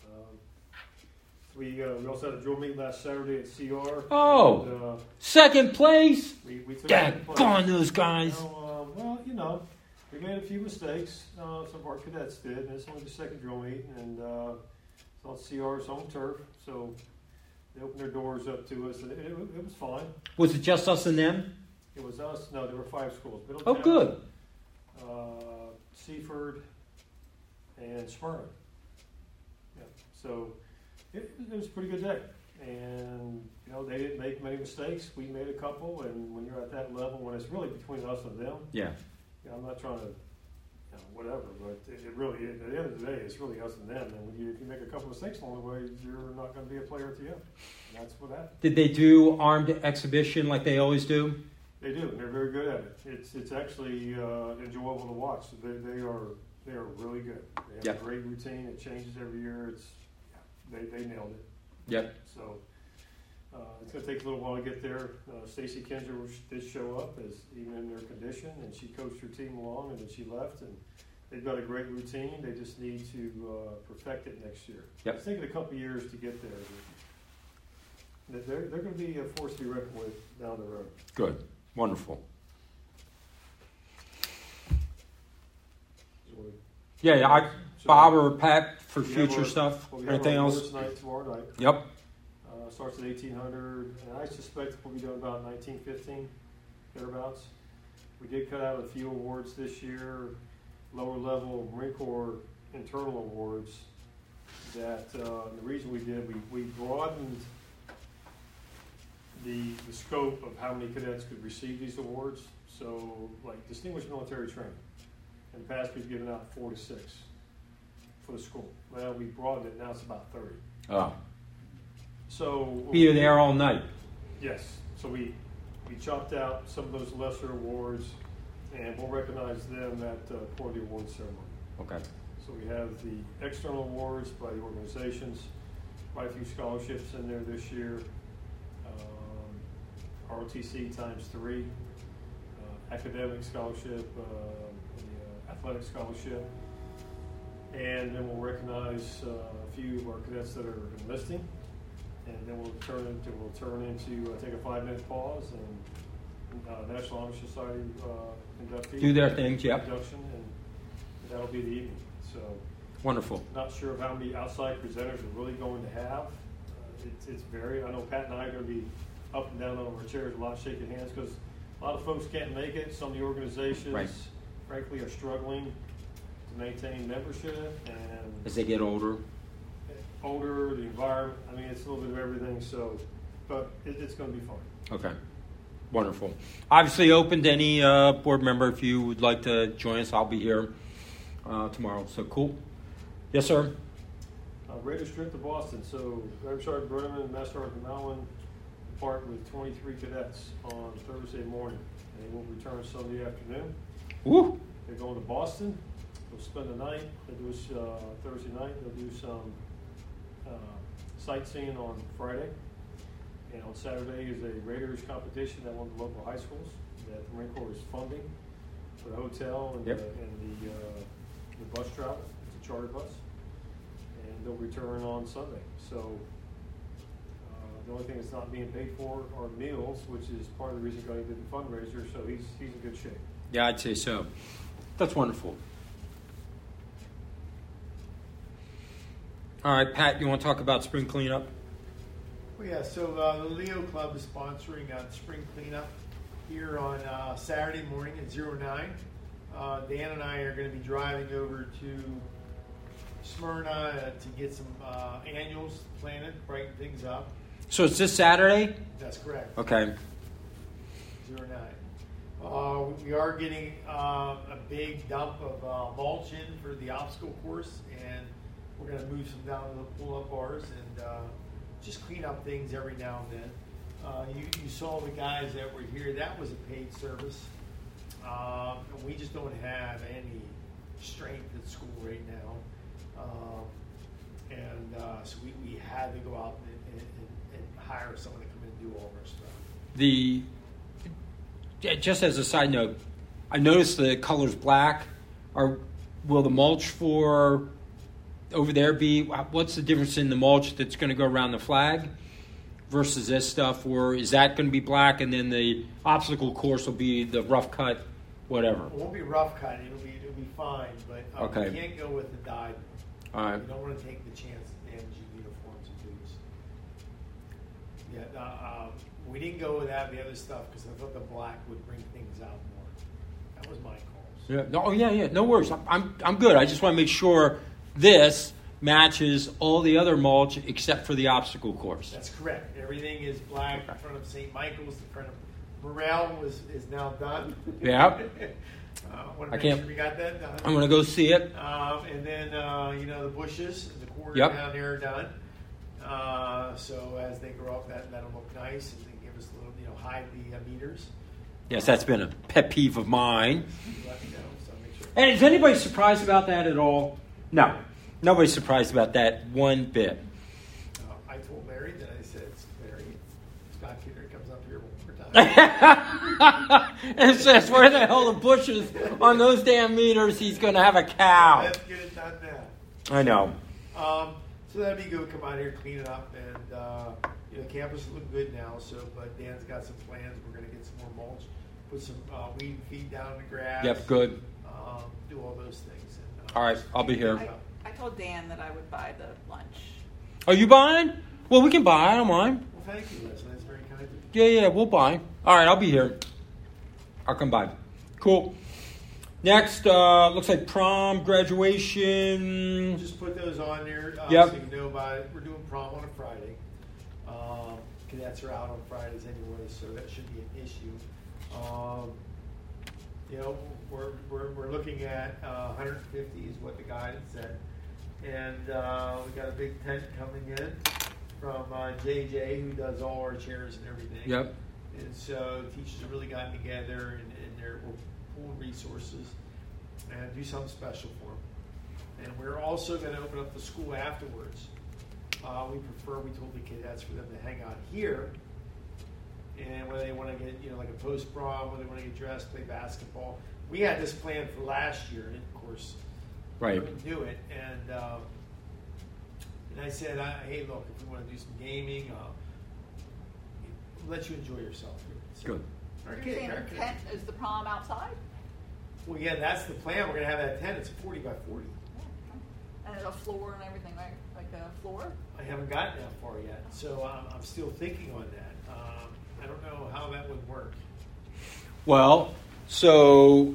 We also had a drill meet last Saturday at CR. Oh, and, second place. We took second place. Gone those guys. We made a few mistakes. Some of our cadets did, and it's only the second drill meet, and it's on CR's home turf, so they opened their doors up to us, and it was fine. Was it just us and them? It was us. No, there were 5 schools. Middletown, good. Seaford, and Smyrna. Yeah, so it was a pretty good day, and they didn't make many mistakes. We made a couple, and when you're at that level, when it's really between us and them, yeah. I'm not trying to, whatever, but it really, at the end of the day, it's really us and them. And if you make a couple of mistakes along the way, you're not going to be a player at the end. And that's what happened. Did they do armed exhibition like they always do? They do. They're very good at it. It's actually enjoyable to watch. They are really good. They have a great routine. It changes every year. They nailed it. Yep. So it's going to take a little while to get there. Stacy Kinzer did show up, as even in their condition, and she coached her team along, and then she left. And they've got a great routine. They just need to perfect it next year. Yep. It's taken a couple of years to get there. But they're going to be a force to be reckoned with down the road. Good. Wonderful. Yeah, Bob or Pat for future stuff. Well, we Anything have our else? awards night tomorrow night. Yep. Starts at 1800, and I suspect we'll be done about 1915, thereabouts. We did cut out a few awards this year, lower level Marine Corps internal awards. That the reason we did, we broadened the scope of how many cadets could receive these awards. So, like distinguished military training, in the past we've given out 4 to 6 for the school. Well, we broadened it. Now it's about 30. Oh. So Be there all night. yes. So we chopped out some of those lesser awards, and we'll recognize them at for the awards ceremony. Okay. So we have the external awards by the organizations, quite a few scholarships in there this year. ROTC × 3, academic scholarship, the athletic scholarship, and then we'll recognize a few of our cadets that are enlisting, and then we'll turn into take a 5-minute pause and National Honor Society inductee Do their things, yep. induction, and that'll be the evening. So Wonderful. not sure of how many outside presenters we're really going to have. It's varied. I know Pat and I are going to be up and down on our chairs a lot, shaking hands, because a lot of folks can't make it. Some of the organizations, Right. frankly, are struggling to maintain membership, and As they get older. the environment. I mean, it's a little bit of everything. So, but it's going to be fun. Okay. Wonderful. Obviously open to any board member if you would like to join us. I'll be here tomorrow. So cool. Yes, sir. Raiders trip to Boston. So, Driver Sergeant Berman and Master Sergeant Mallon depart with 23 cadets on Thursday morning. And they will return Sunday afternoon. Woo. They're going to Boston. They'll spend the night. They'll do Thursday night. They'll do some sightseeing on Friday. And on Saturday is a Raiders competition at one of the local high schools that the Marine Corps is funding for the hotel and, Yep. the bus travel. It's a charter bus. And they'll return on Sunday. So the only thing that's not being paid for are meals, which is part of the reason Gunny did the fundraiser. So he's in good shape. Yeah, I'd say so. That's wonderful. All right, Pat, you want to talk about spring cleanup? Well, yeah, so the Leo Club is sponsoring spring cleanup here on Saturday morning at 09. Dan and I are going to be driving over to Smyrna to get some annuals planted, brighten things up. So it's this Saturday? That's correct. Okay. 09. We are getting a big dump of mulch in for the obstacle course, and we're going to move some down to the pull-up bars and just clean up things every now and then. You saw the guys that were here. That was a paid service. And we just don't have any strength at school right now. So we had to go out and hire someone to come in and do all of our stuff. Just as a side note, I noticed the color's black. Will the mulch for over there be, what's the difference in the mulch that's going to go around the flag versus this stuff? Or is that going to be black and then the obstacle course will be the rough cut, whatever? It won't be rough cut. It'll be fine, but Okay. we can't go with the dyed. All right. You don't want to take the chance of damaging uniforms and boots. Yeah, we didn't go with that, the other stuff, because I thought the black would bring things out more. That was my call. Yeah. No, yeah. No worries. I'm good. I just want to make sure this matches all the other mulch except for the obstacle course. That's correct. Everything is black in front of St. Michael's. In front of Morale is now done. Yeah. Want I to make can't- sure we got that done. I'm going to go see it. And then the bushes in the corner Yep. down there are done. So as they grow up, that'll look nice, and they give us a little, hide the meters. Yes, that's been a pet peeve of mine. Let me know, so make sure. And is anybody surprised about that at all? No. Nobody's surprised about that one bit. I told Larry that I said, Larry, Scott Peter comes up here one more time. It says, where the hell the bushes on those damn meters? He's going to have a cow. Let's get it done now. I know. So that'd be good. Come out here, clean it up, and campus is looking good now. So, but Dan's got some plans. We're going to get some more mulch, put some weed feed down in the grass. Yep, good. Do all those things. And, All right, I'll be here. I told Dan that I would buy the lunch. Are you buying? Well, we can buy. I don't mind. Well, thank you, Leslie. That's very kind of you. Yeah, we'll buy. All right, I'll be here. I'll come by. Cool. Next, looks like prom, graduation. Just put those on there Yep. so you know about it. We're doing prom on a Friday. Cadets are out on Fridays anyway, so that shouldn't be an issue. We're looking at 150 is what the guidance said. And we got a big tent coming in from JJ, who does all our chairs and everything. Yep. And so teachers have really gotten together and we're pulling resources and do something special for them. And we're also going to open up the school afterwards. We told the cadets for them to hang out here. And whether they want to get, like a post-prom, whether they want to get dressed, play basketball. We had this plan for last year, and of course, Right. we couldn't do it. And I said, hey, look, if we want to do some gaming, we'll let you enjoy yourself here. So, Good. our You're kids- saying our the kids- tent is the prom outside? Well, yeah, that's the plan. We're going to have that tent. It's 40 by 40. And a floor and everything, right? Like a floor? I haven't gotten that far yet, so I'm still thinking on that. I don't know how that would work. Well, so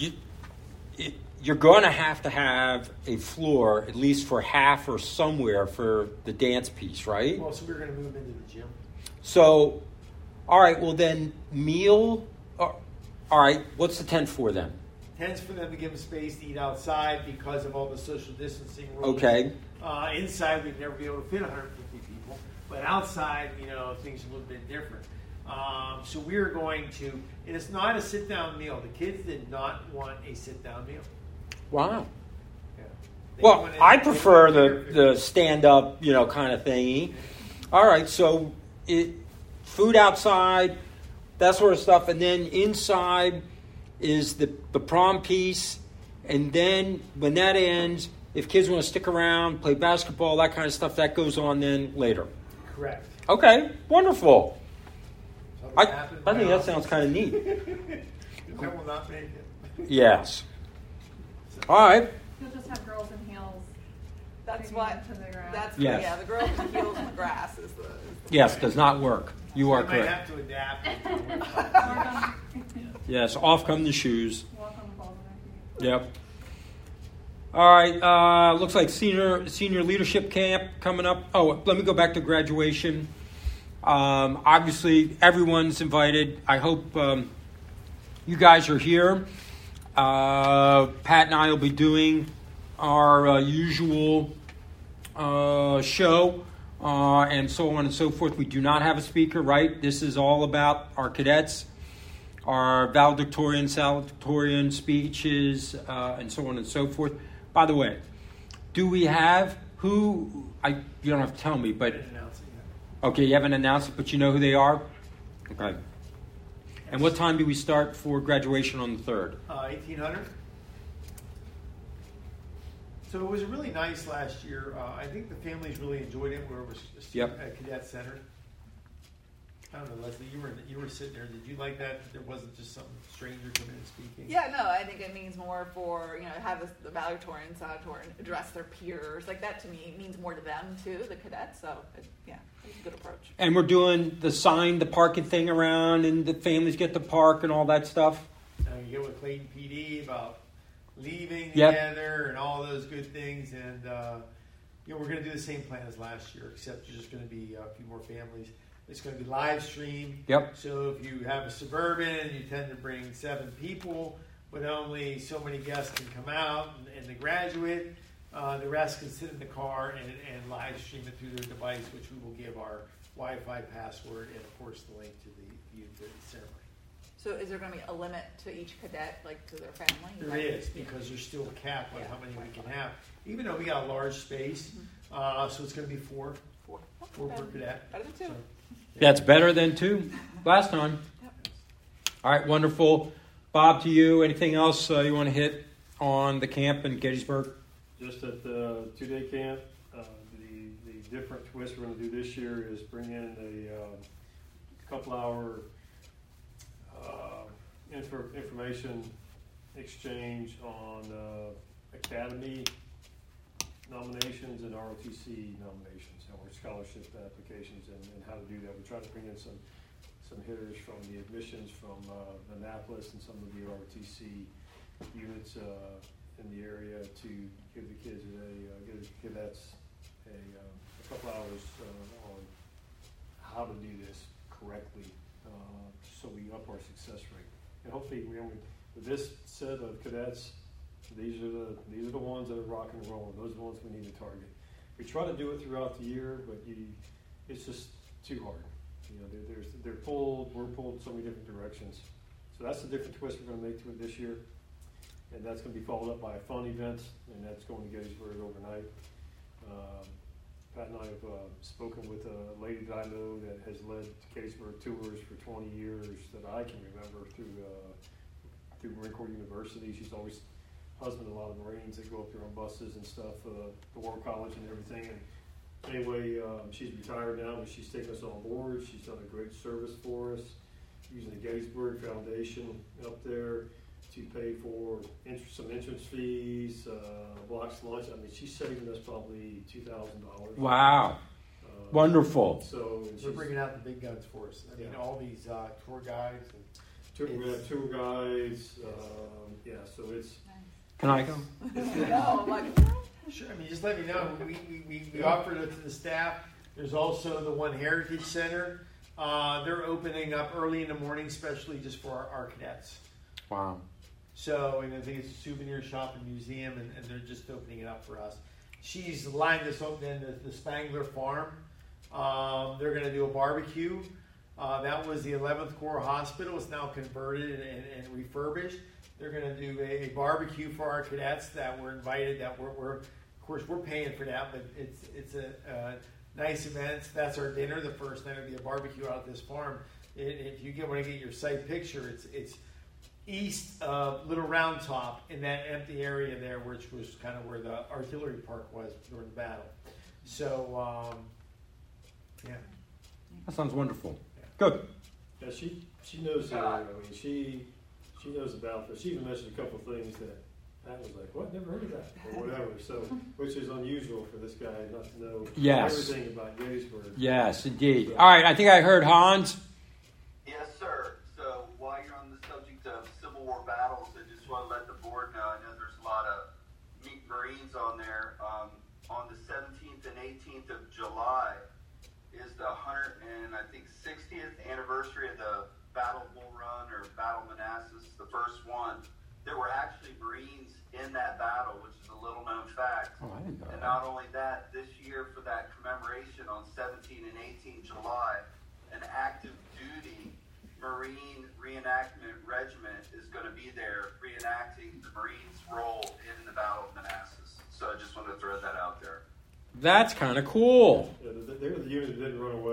you're going to have a floor, at least for half or somewhere, for the dance piece, right? Well, so we're going to move into the gym. So, all right, well then, meal. All right, what's the tent for then? Tents for them to give them space to eat outside because of all the social distancing rules. Okay. Inside, we'd never be able to fit 150 people, but outside, things are a little bit different. So we're going to, and it's not a sit-down meal. The kids did not want a sit-down meal. Wow. Yeah. They Well, wanted- I they prefer wanted the stand-up, kind of thingy. All right, so food outside, that sort of stuff, and then inside is the prom piece, and then when that ends, if kids want to stick around, play basketball, that kind of stuff, that goes on then later. Correct. Okay, wonderful. So I this happens think now. that sounds kind of neat. That will not make it. Yes. All right. You'll just have girls in heels. That's digging what, into the grass. that's, Yes. yeah, the girls with heels in the grass is the Yes, does not work. You are We might correct. have to adapt. Work on- Yes, off come the shoes. walk on the balls of their feet. Yep. All right. Looks like senior leadership camp coming up. Oh, let me go back to graduation. Obviously, everyone's invited. I hope you guys are here. Pat and I will be doing our usual show and so on and so forth. We do not have a speaker, right? This is all about our cadets, our valedictorian, salutatorian speeches, and so on and so forth. By the way, do we have who? You don't have to tell me, but okay, you haven't announced it, but you know who they are. Okay. And what time do we start for graduation on the 3rd? 1800. So it was really nice last year. I think the families really enjoyed it. Where it was Yep. at Cadet Center. I don't know, Leslie. You were sitting there. Did you like that? There wasn't just some stranger coming in speaking. Yeah, no, I think it means more for, have the valedictorian, salutatorian address their peers. Like that to me means more to them too, the cadets. So, it's a good approach. And we're doing the parking thing around, and the families get to park and all that stuff. You get with Clayton PD about leaving Yep. together and all those good things. And, we're going to do the same plan as last year, except there's just going to be a few more families. It's going to be live streamed. Yep. So if you have a Suburban, you tend to bring 7 people, but only so many guests can come out and the graduate. The rest can sit in the car and live stream it through their device, which we will give our Wi-Fi password and, of course, the link to the ceremony. So is there going to be a limit to each cadet, like to their family? There is, because there's still a cap on how many we can have. Even though we got a large space, so it's going to be 4 per cadet. Better than 2. So, That's better than 2 last time. All right, wonderful. Bob, to you, anything else you want to hit on the camp in Gettysburg? Just at the 2-day camp, the different twist we're going to do this year is bring in a couple-hour information exchange on academy nominations and ROTC nominations, or scholarship applications, and how to do that. We try to bring in some hitters from the admissions from Annapolis and some of the ROTC units in the area to give the kids give the cadets a couple hours on how to do this correctly, so we up our success rate. And hopefully, with this set of cadets, these are the ones that are rock and rolling. Those are the ones we need to target. We try to do it throughout the year, but it's just too hard. We're pulled in so many different directions. So that's the different twist we're going to make to it this year. And that's going to be followed up by a fun event, and that's going to Gettysburg overnight. Pat and I have spoken with a lady that I know that has led Gettysburg tours for 20 years that I can remember through Marine Corps University. She's always husbanded a lot of Marines that go up there on buses and stuff, the War College and everything. And anyway, she's retired now, but she's taken us on board. She's done a great service for us, using the Gettysburg Foundation up there to pay for some entrance fees, blocks lunch. I mean, she's saving us probably $2,000. Wow. Wonderful. So we're bringing out the big guns for us. I mean, all these tour guides. We have tour guides. So it's... Can I go? No, I'm like, Sure. I mean, just let me know. We offered it to the staff. There's also the One Heritage Center. They're opening up early in the morning, especially just for our cadets. Wow. So, and I think it's a souvenir shop and museum, and they're just opening it up for us. She's lined us up in the Spangler Farm. They're going to do a barbecue. That was the 11th Corps Hospital. It's now converted and refurbished. They're going to do a barbecue for our cadets that were invited. That we're of course we're paying for that, but it's a nice event. That's our dinner. The first night will be a barbecue out at this farm. If you want to get your site picture, it's east of Little Round Top in that empty area there, which was kind of where the artillery park was during the battle. So, yeah. That sounds wonderful. Yeah. Good. Yeah, she knows. I mean, she knows about this. She even mentioned a couple of things that Pat was like, "What? Never heard of that," or whatever. So, which is unusual for this guy not to know everything about Gettysburg. Yes, indeed. So, all right, I think I heard Hans. Yes, sir. So while you're on the subject of Civil War battles, I just want to let the board know. I know there's a lot of Marines on there. On the 17th and 18th of July is the 60th anniversary of the Battle Bull Run or Battle Manassas, the first one. There were actually Marines in that battle, which is a little known fact. Oh, I didn't know and that. not only that, this year for that commemoration on 17 and 18 July, an active duty Marine reenactment regiment is going to be there reenacting the Marines' role in the Battle of Manassas. So I just wanted to throw that out there. That's kind of cool. Yeah, they were the unit that didn't run away.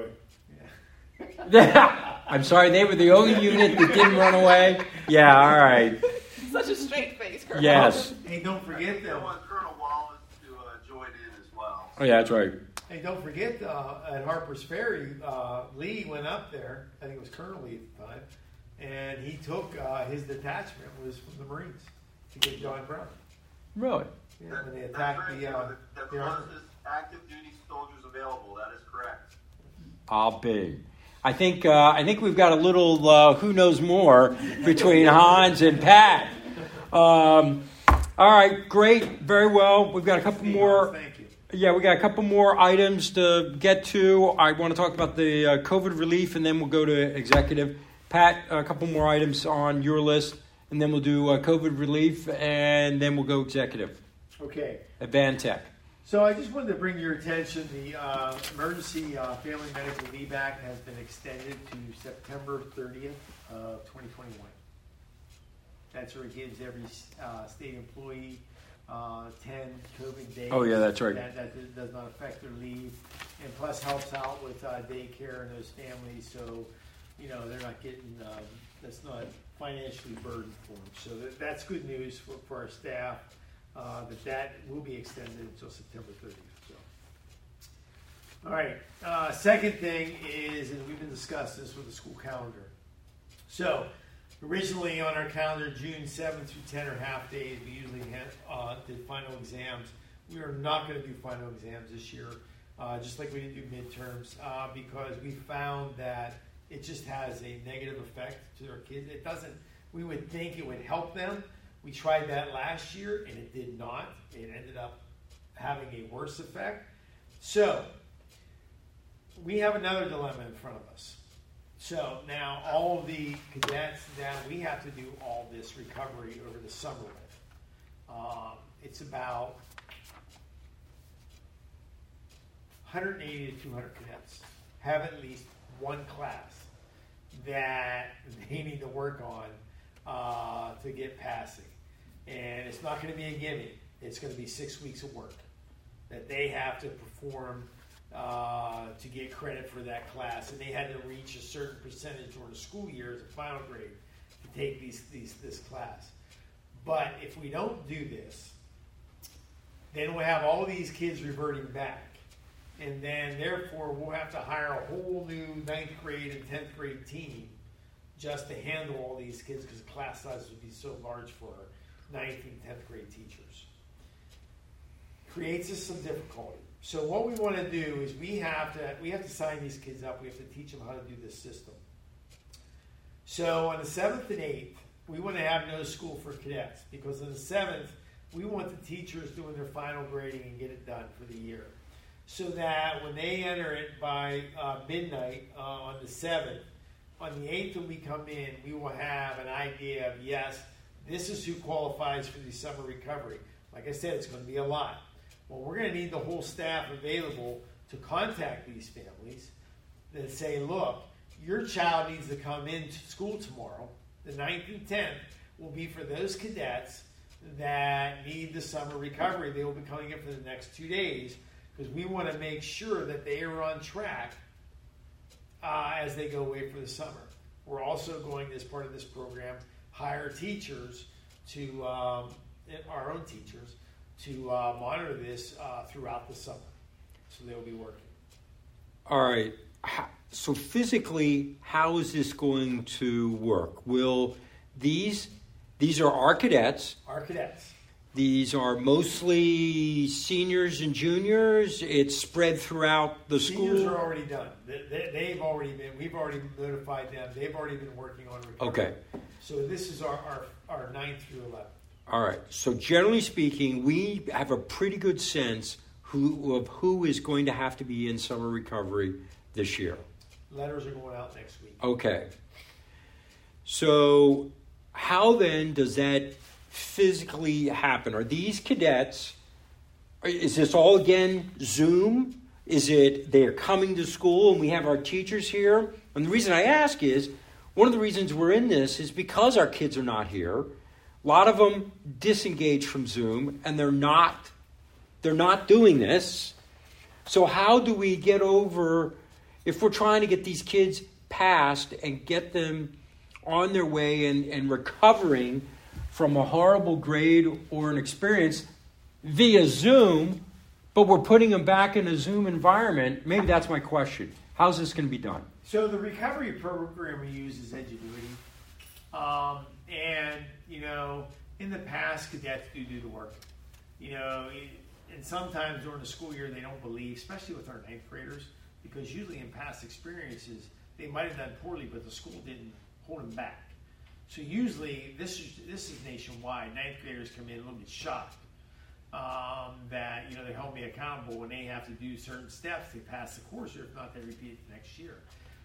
I'm sorry, they were the only unit that didn't run away. Yeah, all right. such a straight face, Colonel. Yes. Hey, don't forget I want Colonel Wallace to join in as well. Oh, yeah, that's right. Hey, don't forget at Harper's Ferry, Lee went up there. I think it was Colonel Lee at the time, and he took his detachment was from the Marines to get John Brown. Really? Yeah, when they attacked the closest active duty soldiers available. That is correct. I'll be. I think we've got a little who knows more between Hans and Pat. All right, great, very well. We've got a couple more. Thank you. Yeah, we got a couple more items to get to. I want to talk about the COVID relief, and then we'll go to executive. Pat, a couple more items on your list, and then we'll do COVID relief, and then we'll go executive. Okay. Advantech. So I just wanted to bring your attention, the Emergency Family Medical Leave Act has been extended to September 30th of 2021. That's where it gives every state employee 10 COVID days. Oh, yeah, that's right. That does not affect their leave. And plus helps out with daycare and those families, so, they're not getting financially burdened for them. So that's good news for our staff, that will be extended until September 30th. So. All right, second thing is, and we've been discussing this with the school calendar. So originally on our calendar, June 7th through 10 are half days. We usually did final exams. We are not going to do final exams this year, just like we didn't do midterms, because we found that it just has a negative effect to our kids. It doesn't, we would think it would help them. We tried that last year and it did not. It ended up having a worse effect. So, we have another dilemma in front of us. So now all of the cadets, now we have to do all this recovery over the summer with. It's about 180 to 200 cadets have at least one class that they need to work on to get passing. And it's not going to be a gimme. It's going to be 6 weeks of work that they have to perform to get credit for that class. And they had to reach a certain percentage during the school year as a final grade to take this class. But if we don't do this, then we'll have all these kids reverting back. And then, therefore, we'll have to hire a whole new 9th grade and 10th grade team just to handle all these kids because the class sizes would be so large for 9th and 10th grade teachers. Creates us some difficulty. So what we want to do is we have to sign these kids up. We have to teach them how to do this system. So on the 7th and 8th, we want to have no school for cadets because on the 7th, we want the teachers doing their final grading and get it done for the year. So that when they enter it by midnight on the 7th, on the 8th when we come in, we will have an idea of, yes, this is who qualifies for the summer recovery. Like I said, it's going to be a lot. Well, we're going to need the whole staff available to contact these families and say, look, your child needs to come into school tomorrow. The 9th and 10th will be for those cadets that need the summer recovery. They will be coming in for the next 2 days because we want to make sure that they are on track as they go away for the summer. We're also going, as part of this program, hire teachers to, our own teachers, to monitor this throughout the summer. So they'll be working. All right. So physically, how is this going to work? Will these are our cadets. Our cadets. These are mostly seniors and juniors. It's spread throughout the school. Seniors are already done. They've already been. We've already notified them. They've already been working on recovery. Okay. So this is our 9th through 11th. All right. So generally speaking, we have a pretty good sense of who is going to have to be in summer recovery this year. Letters are going out next week. Okay. So how then does that physically happen? Are these cadets, is this all again Zoom? Is it they're coming to school and we have our teachers here? And the reason I ask is, one of the reasons we're in this is because our kids are not here. A lot of them disengage from Zoom and they're not doing this. So how do we get over, if we're trying to get these kids passed and get them on their way and recovering from a horrible grade or an experience via Zoom, but we're putting them back in a Zoom environment? Maybe that's my question. How's this going to be done? So the recovery program we use is Edgenuity. And, in the past, cadets do the work. And sometimes during the school year, they don't believe, especially with our 9th graders, because usually in past experiences, they might have done poorly, but the school didn't hold them back. So usually, this is nationwide. 9th graders come in a little bit shocked that, they hold me accountable when they have to do certain steps to pass the course, or if not, they repeat it the next year.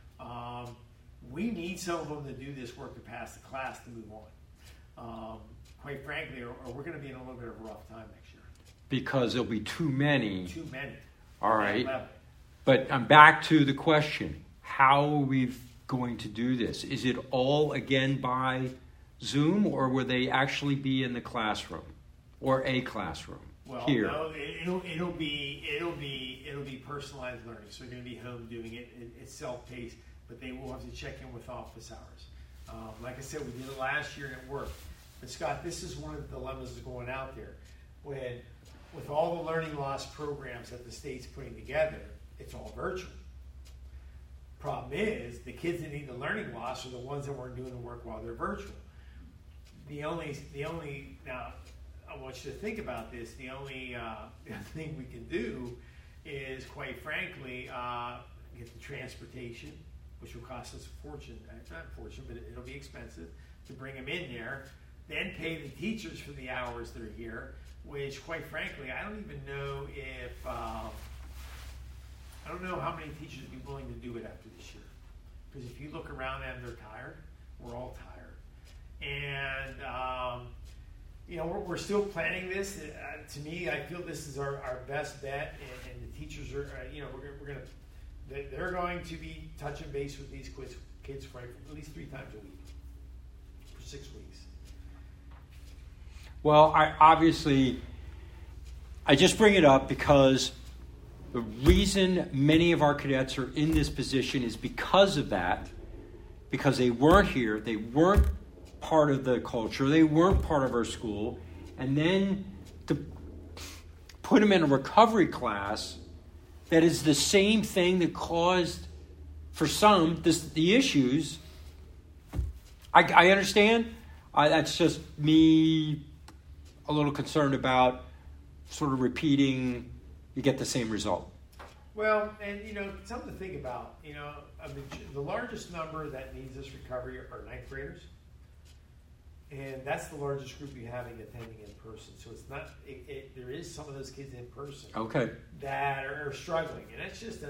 We need some of them to do this work to pass the class to move on. Quite frankly, or we're going to be in a little bit of a rough time next year. Because there'll be too many. Too many. All right. But I'm back to the question. How are we going to do this? Is it all again by Zoom, or will they actually be in the classroom or a classroom? Well, here? No, it'll be personalized learning. So they're going to be home doing it. It's self-paced, but they will have to check in with office hours. Like I said, we did it last year and it worked. But Scott, this is one of the dilemmas that's going out there. With all the learning loss programs that the state's putting together, it's all virtual. Problem is, the kids that need the learning loss are the ones that weren't doing the work while they're virtual. The only now, I want you to think about this. The only thing we can do is, quite frankly, get the transportation, which will cost us a fortune. Not a fortune, but it'll be expensive to bring them in there. Then pay the teachers for the hours they're here, which, quite frankly, I don't even know if I don't know how many teachers would be willing to do it after this year. Because if you look around and they're tired, we're all tired. And we're still planning this. To me, I feel this is our best bet, and the teachers are, they're going to be touching base with these kids for at least 3 times a week for 6 weeks. Well, I just bring it up because the reason many of our cadets are in this position is because of that, because they weren't here, they weren't part of the culture, they weren't part of our school, and then to put them in a recovery class that is the same thing that caused, for some, the issues. I understand. That's just me a little concerned about sort of repeating, you get the same result. Well, and something to think about. The largest number that needs this recovery are 9th graders. And that's the largest group you have attending in person. So it's not. There is some of those kids in person. Okay. That are struggling, and it's just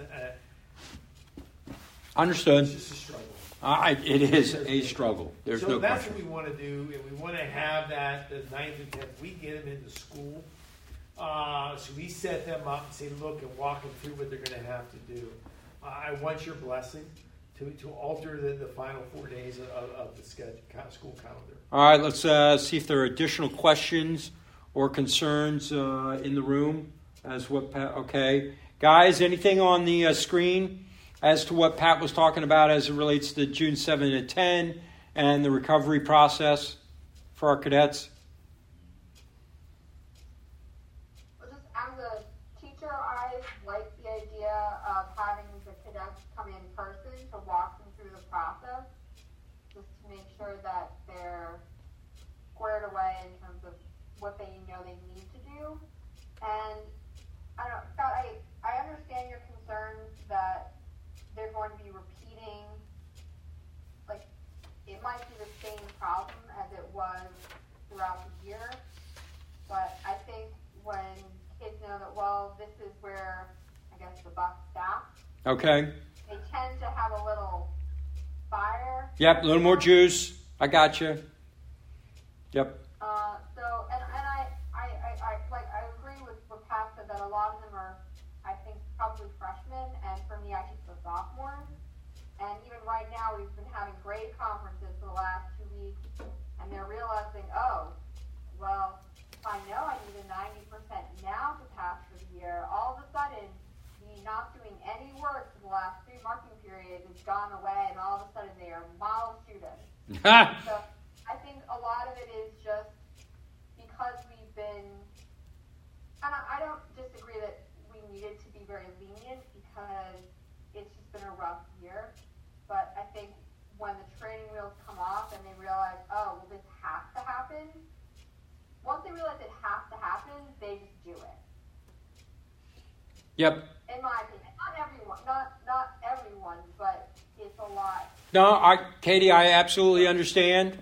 understood. It's just a struggle. It is a struggle. There's no question. So that's what we want to do, and we want to have that the 9th and 10th. We get them into school, so we set them up and say, look, and walk them through what they're going to have to do. I want your blessing to alter the final 4 days of the school calendar. All right, let's see if there are additional questions or concerns in the room. Okay. Guys, anything on the screen as to what Pat was talking about as it relates to June 7 and 10 and the recovery process for our cadets? Well, just as a teacher, I like the idea of having the cadets come in person to walk them through the process, just to make sure that they're squared away in terms of what they know they need to do. And I don't know, Scott, I understand your concerns that they're going to be repeating, like, it might be the same problem as it was throughout the year, but I think when kids know that, well, this is where, I guess, the buck stops. Okay. They tend to have a little fire. Yep, a little more juice. I got you. Yep. I agree with what Pat said, that a lot of them are, I think, probably freshmen, and for me, I think the sophomores. And even right now, we've been having grade conferences for the last 2 weeks, and they're realizing, oh, well, if I know I need a 90% now to pass for the year, all of a sudden, me not doing any work for the last 3 marking periods has gone away, and all of a sudden they are model students. So I think a lot of it is just because we've been, and I don't disagree that we needed to be very lenient because it's just been a rough year, but I think when the training wheels come off and they realize, oh, well, this has to happen, once they realize it has to happen, they just do it. Yep. In my opinion, not everyone, but it's a lot. No, Katie, I absolutely understand.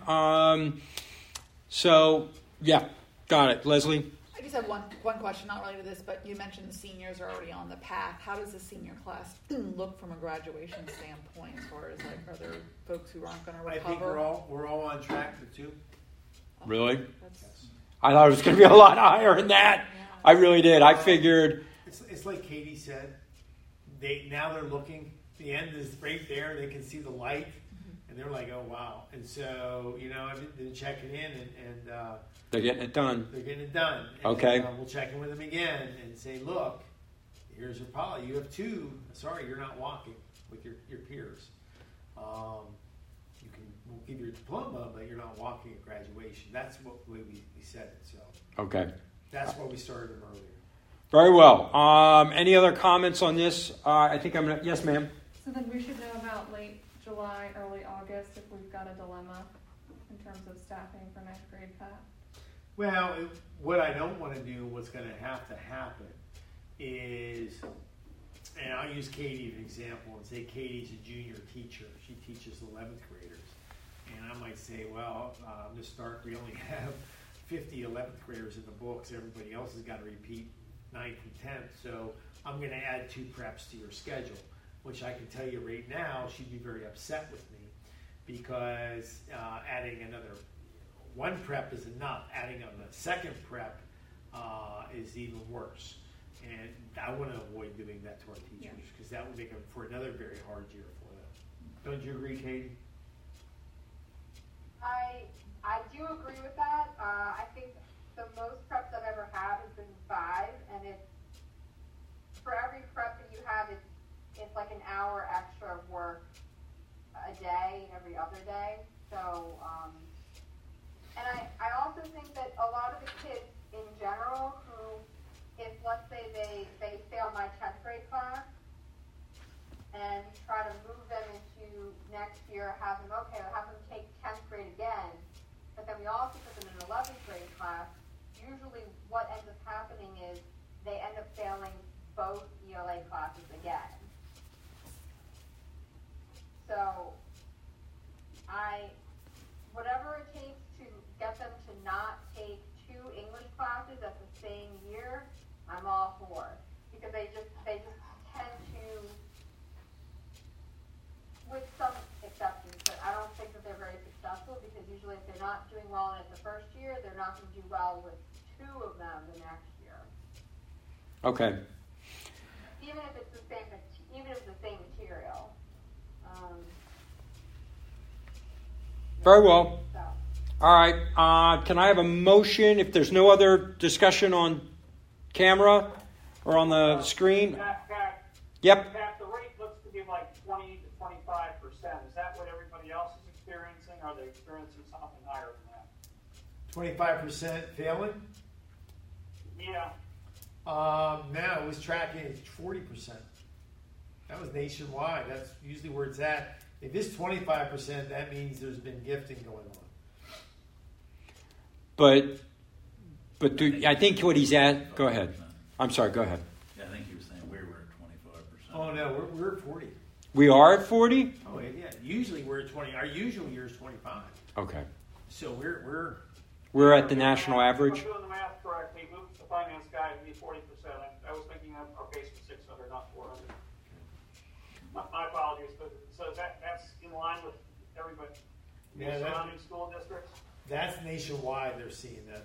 So, yeah, got it. Leslie? I just have one question, not related to this, but you mentioned the seniors are already on the path. How does the senior class look from a graduation standpoint, as far as, like, are there folks who aren't going to recover? I think we're all on track for 2. Really? Yes. I thought it was going to be a lot higher than that. Yeah. I really did. I figured. It's like Katie said. Now they're looking. The end is right there. They can see the light, and they're like, "Oh wow!" And so I've been checking in, and they're getting it done. They're getting it done. And okay. We'll check in with them again and say, "Look, here's your poly. You have 2. Sorry, you're not walking with your peers. You can we'll give you a diploma, but you're not walking at graduation. That's what the way we said it. So Okay. that's why we started them earlier. Very well. Any other comments on this? I think I'm going to... Yes, ma'am. So then we should know about late July, early August if we've got a dilemma in terms of staffing for next grade, Pat. Well, what I don't want to do, what's going to happen is, and I'll use Katie as an example and say Katie's a junior teacher. She teaches 11th graders. And I might say, well, to start, we only have 50 11th graders in the books. Everybody else has got to repeat 9th and 10th. So I'm going to add 2 preps to your schedule, which I can tell you right now, she'd be very upset with me because adding another 1 prep is enough. Adding on the 2nd prep is even worse. And I want to avoid doing that to our teachers because that would make them for another very hard year for them. Don't you agree, Katie? I do agree with that. I think the most preps I've ever had has been 5, and it's for every prep that you have, it's like an hour extra of work a day, every other day. So, and I also think that a lot of the kids in general who, if let's say they fail my 10th grade class, and try to move them into next year, have them take 10th grade again, but then we also put them in an 11th grade class, usually what ends up happening is they end up failing both ELA classes again. So, whatever it takes to get them to not take 2 English classes at the same year, I'm all for. Because they just tend to, with some exceptions, but I don't think that they're very successful because usually if they're not doing well in it the first year, they're not going to do well with 2 of them the next year. Okay. Even if it's the same material. Very well. So. All right. Can I have a motion if there's no other discussion on camera or on the screen? Pat, Yep. Pat, the rate looks to be like 20 to 25%. Is that what everybody else is experiencing? Or are they experiencing something higher than that? 25% failing? Yeah. Now it was tracking at 40%. That was nationwide. That's usually where it's at. If it's 25%, that means there's been gifting going on. But I think what he's at. Go ahead. I'm sorry. Go ahead. Yeah, I think he was saying we were at 25%. Oh no, we're at 40. We are at 40. Oh yeah. Usually we're at 20. Our usual year is 25. Okay. So we're at the national average. If I'm doing the math correctly, move the finance guy to be 40%. I was thinking of our base was 600, not 400. My apologies, but so that's in line with everybody. Yeah, surrounding school districts. That's nationwide. They're seeing that.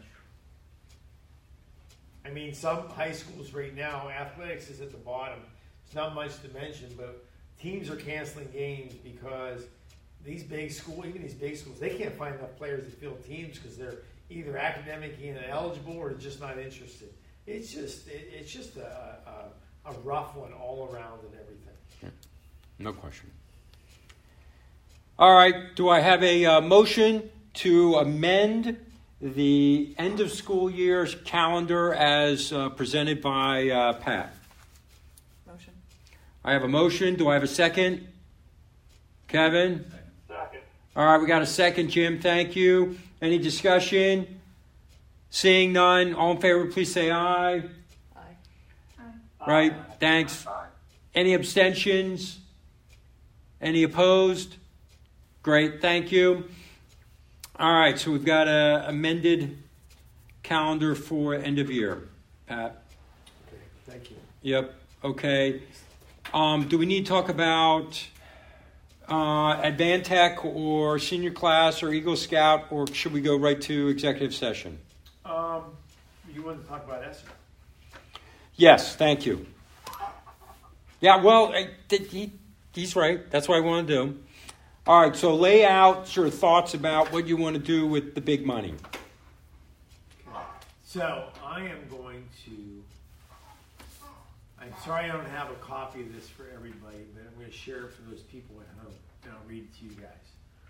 I mean, some high schools right now, athletics is at the bottom. It's not much to mention, but teams are canceling games because these big schools, they can't find enough players to field teams because they're either academically ineligible or just not interested. It's just a rough one all around and everything. No question. All right. Do I have a motion to amend the end of school year's calendar as presented by Pat? Motion. I have a motion. Do I have a second? Kevin? Second. All right. We got a second, Jim. Thank you. Any discussion? Seeing none. All in favor, please say aye. Aye. Right. Thanks. Any abstentions? Any opposed? Great, thank you. All right, so we've got an amended calendar for end of year. Pat? Okay, thank you. Yep, okay. Do we need to talk about Advantech or senior class or Eagle Scout, or should we go right to executive session? You want to talk about ESSER? Yes, thank you. Yeah, well, he's right. That's what I want to do. All right, so lay out your thoughts about what you want to do with the big money. Okay. So I am going to, I'm sorry I don't have a copy of this for everybody, but I'm going to share it for those people at home, and I'll read it to you guys.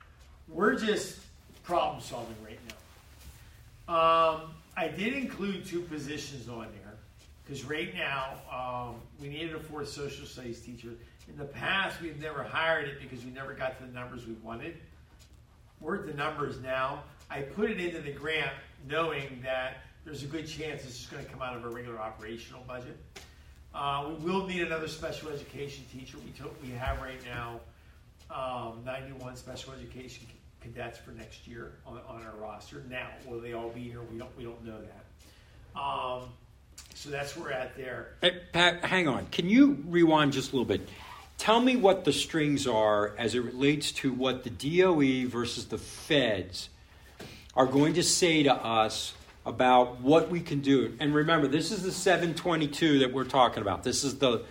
we're just problem solving right now. I did include 2 positions on there because right now we needed a 4th social studies teacher. In the past, we've never hired it because we never got to the numbers we wanted. We're at the numbers now. I put it into the grant knowing that there's a good chance it's just going to come out of a regular operational budget. We will need another special education teacher. We have right now 91 special education cadets for next year on our roster. Now, will they all be here? We don't know that. So that's where we're at there. Hey, Pat, hang on. Can you rewind just a little bit? Tell me what the strings are as it relates to what the DOE versus the feds are going to say to us about what we can do. And remember, this is the 722 that we're talking about. This is the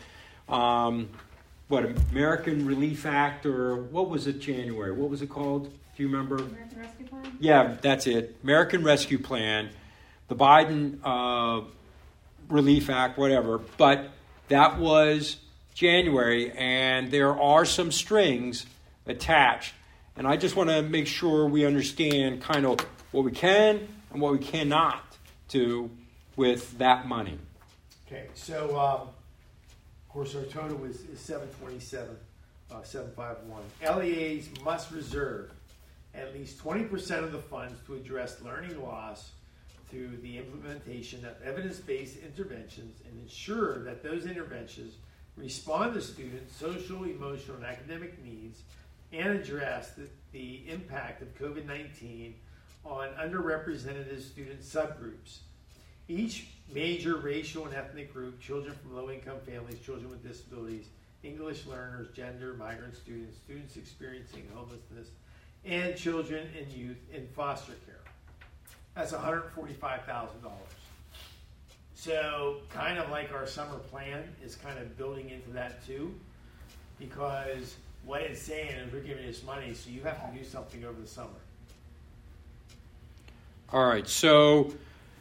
American Relief Act, or what was it, January? What was it called? Do you remember? American Rescue Plan? Yeah, that's it. American Rescue Plan, the Biden Relief Act, whatever. But that was January, and there are some strings attached. And I just want to make sure we understand kind of what we can and what we cannot do with that money. Okay, so of course our total is 727, 751. LEAs must reserve at least 20% of the funds to address learning loss through the implementation of evidence-based interventions and ensure that those interventions respond to students' social, emotional, and academic needs and address the impact of COVID-19 on underrepresented student subgroups. Each major racial and ethnic group, children from low-income families, children with disabilities, English learners, gender, migrant students, students experiencing homelessness, and children and youth in foster care. That's $145,000. So kind of like our summer plan is kind of building into that too, because what it's saying is we're giving you this money, so you have to do something over the summer. All right, so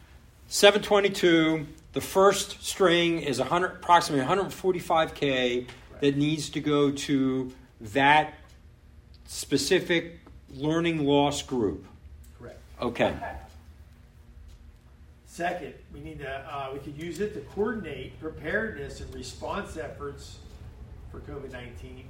722, the first string is approximately $145K that needs to go to that specific learning loss group. Correct. Okay. Second, we need to we could use it to coordinate preparedness and response efforts for COVID-19.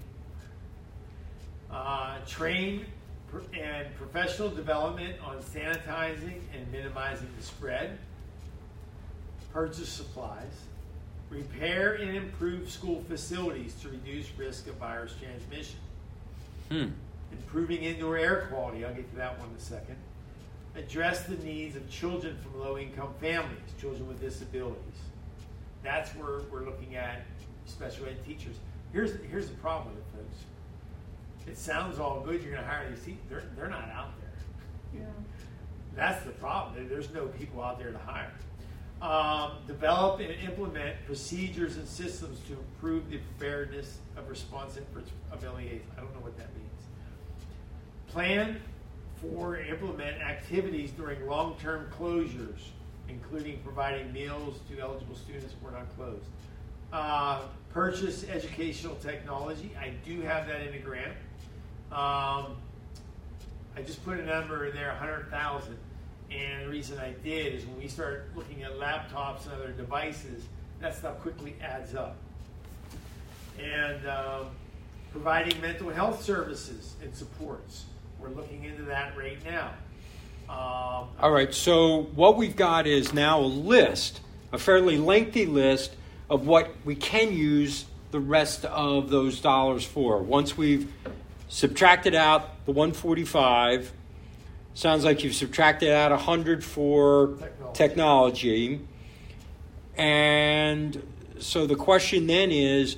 Train and professional development on sanitizing and minimizing the spread. Purchase supplies. Repair and improve school facilities to reduce risk of virus transmission. Improving indoor air quality. I'll get to that one in a second. Address the needs of children from low-income families, children with disabilities. That's where we're looking at special ed teachers. Here's the problem with it, folks. It sounds all good. You're going to hire these teachers. They're not out there. Yeah. That's the problem. There's no people out there to hire. Develop and implement procedures and systems to improve the preparedness of response efforts of LEAs. I don't know what that means. Plan for and implement activities during long-term closures, including providing meals to eligible students who are not closed. Purchase educational technology. I do have that in the grant. I just put a number in there, 100,000. And the reason I did is when we start looking at laptops and other devices, that stuff quickly adds up. And providing mental health services and supports. We're looking into that right now. All right, so what we've got is now a list, a fairly lengthy list of what we can use the rest of those dollars for. Once we've subtracted out the 145, sounds like you've subtracted out 100 for technology. And so the question then is,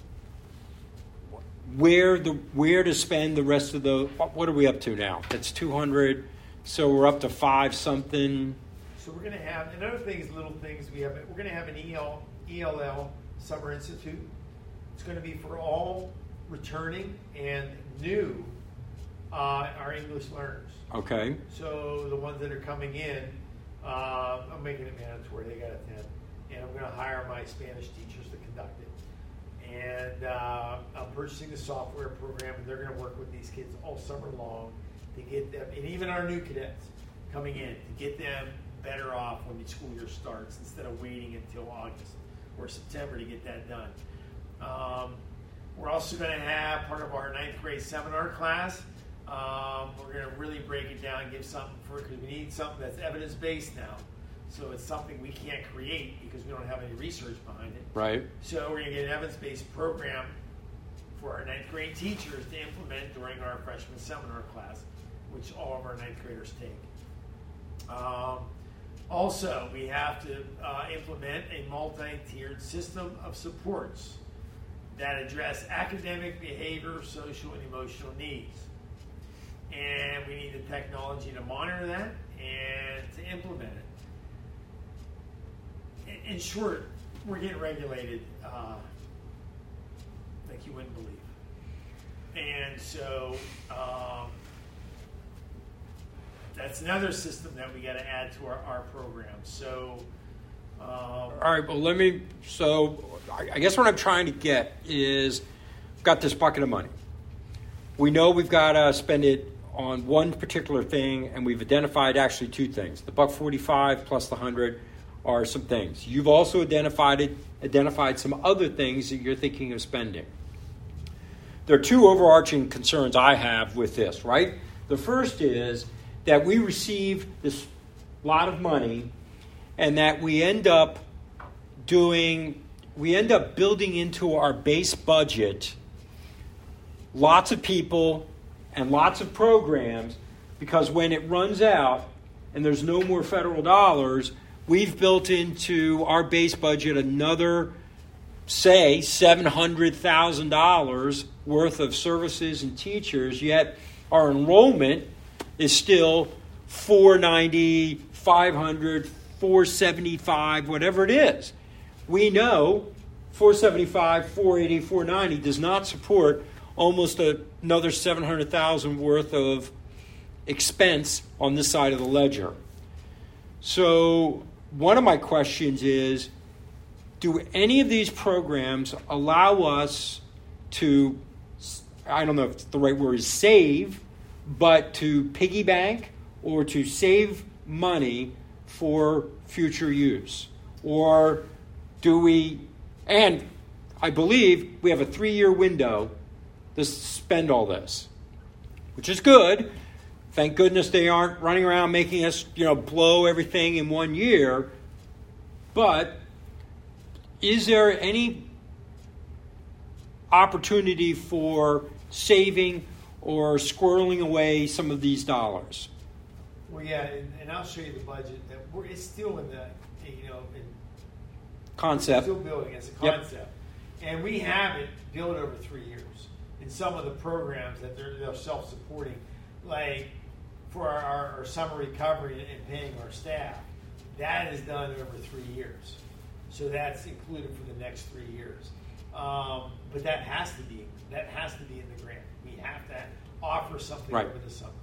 where to spend the rest of the, what are we up to now? That's 200, so we're up to 5 something. So we're going to have, and other things, little things, we're going to have an ELL Summer Institute. It's going to be for all returning and new our English learners. Okay. So the ones that are coming in, I'm making it mandatory, they got to attend. And I'm going to hire my Spanish teachers to conduct it. And I'm purchasing the software program, and they're going to work with these kids all summer long to get them, and even our new cadets coming in, to get them better off when the school year starts instead of waiting until August or September to get that done. We're also going to have part of our 9th grade seminar class. We're going to really break it down, give something because we need something that's evidence-based now. So it's something we can't create because we don't have any research behind it. Right. So we're going to get an evidence-based program for our 9th grade teachers to implement during our freshman seminar class, which all of our 9th graders take. Also, we have to implement a multi-tiered system of supports that address academic, behavior, social, and emotional needs. And we need the technology to monitor that and to implement it. In short, we're getting regulated like you wouldn't believe. And so that's another system that we got to add to our program. So, all right. Well, I guess what I'm trying to get is, we've got this bucket of money. We know we've got to spend it on one particular thing, and we've identified actually two things. The $145 plus the 100 are some things. You've also identified some other things that you're thinking of spending. There are two overarching concerns I have with this, right? The first is that we receive this lot of money and that we end up building into our base budget lots of people and lots of programs, because when it runs out and there's no more federal dollars, we've built into our base budget another, say, $700,000 worth of services and teachers, yet our enrollment is still 490, 500, 475, whatever it is. We know 475, 480, 490 does not support almost another 700,000 worth of expense on this side of the ledger. So one of my questions is, do any of these programs allow us to, I don't know if the right word is save, but to piggy bank or to save money for future use? Or do we, and I believe we have a 3-year window to spend all this, which is good. Thank goodness they aren't running around making us, blow everything in 1 year. But is there any opportunity for saving or squirreling away some of these dollars? Well, yeah, and I'll show you the budget. It's still in the, in concept. Still building as a concept. Yep. And we have it built over 3 years. In some of the programs that they're self-supporting, like for our summer recovery and paying our staff, that is done over 3 years. So that's included for the next 3 years. But that has to be in the grant. We have to offer something over the summer.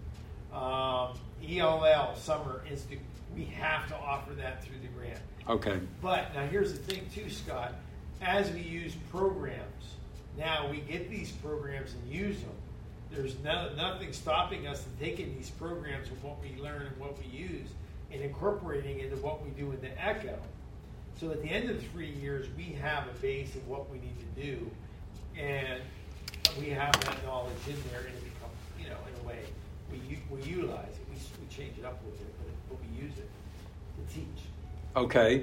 ELL, Summer Institute, we have to offer that through the grant. Okay. But now here's the thing too, Scott. As we use programs, now we get these programs and use them. There's nothing stopping us from taking these programs and what we learn and what we use and incorporating into what we do in the ECHO. So at the end of the 3 years, we have a base of what we need to do, and we have that knowledge in there, and it becomes, in a way, we utilize it. We change it up a little bit, but we use it to teach. Okay.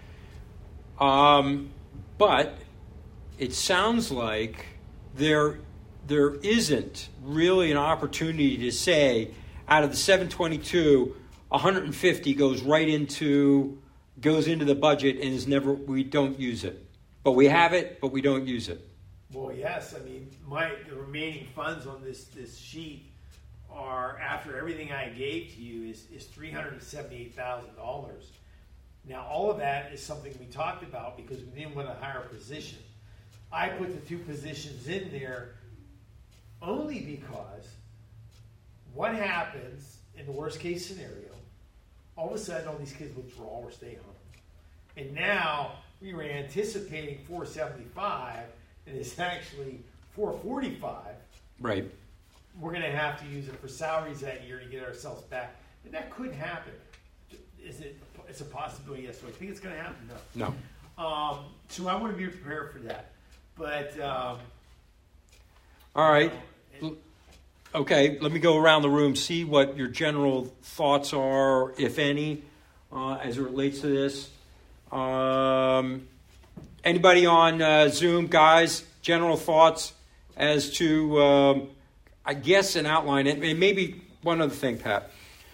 But it sounds like there isn't really an opportunity to say, out of the 722, 150 goes into the budget and we don't use it. But we have it, but we don't use it. Well, yes. I mean, the remaining funds on this sheet are, after everything I gave to you, is $378,000. Now, all of that is something we talked about because we didn't want to hire a position. I put the 2 positions in there only because what happens in the worst case scenario, all of a sudden all these kids withdraw or stay home. And now we were anticipating 475 and it's actually 445. Right. we're going to have to use it for salaries that year to get ourselves back. And that could happen. It's a possibility, yes. Do I think it's going to happen? No. No. So I want to be prepared for that. But all right. Okay, let me go around the room, see what your general thoughts are, if any, as it relates to this. Anybody on Zoom, guys, general thoughts as to, I guess, an outline. And maybe one other thing, Pat.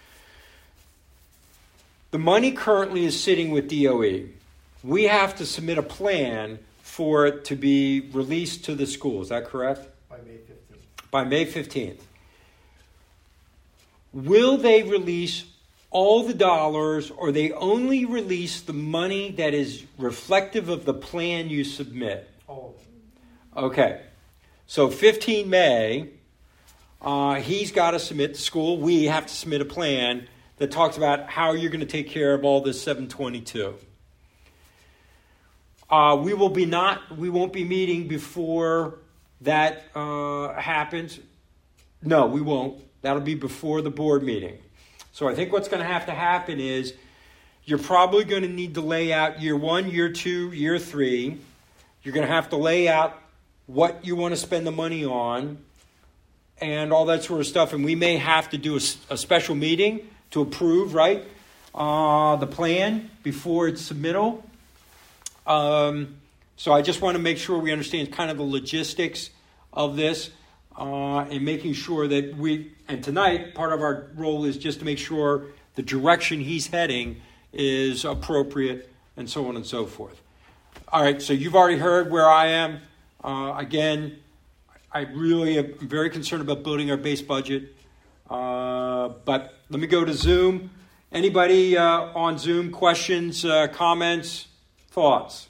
The money currently is sitting with DOE. We have to submit a plan for it to be released to the school. Is that correct? by May 15th. By May 15th. Will they release all the dollars, or they only release the money that is reflective of the plan you submit? All of it. Okay. So 15 May, he's got to submit to school. We have to submit a plan that talks about how you're going to take care of all this 722. We won't be meeting before that happens. No, we won't. That'll be before the board meeting. So I think what's going to happen is you're probably going to need to lay out year 1, year 2, year 3. You're going to have to lay out what you want to spend the money on and all that sort of stuff. And we may have to do a special meeting to approve, right, the plan before its submittal. So I just want to make sure we understand kind of the logistics of this. And making sure that and tonight, part of our role is just to make sure the direction he's heading is appropriate and so on and so forth. All right, so you've already heard where I am. Again, I really am very concerned about building our base budget. But let me go to Zoom. Anybody on Zoom, questions, comments, thoughts?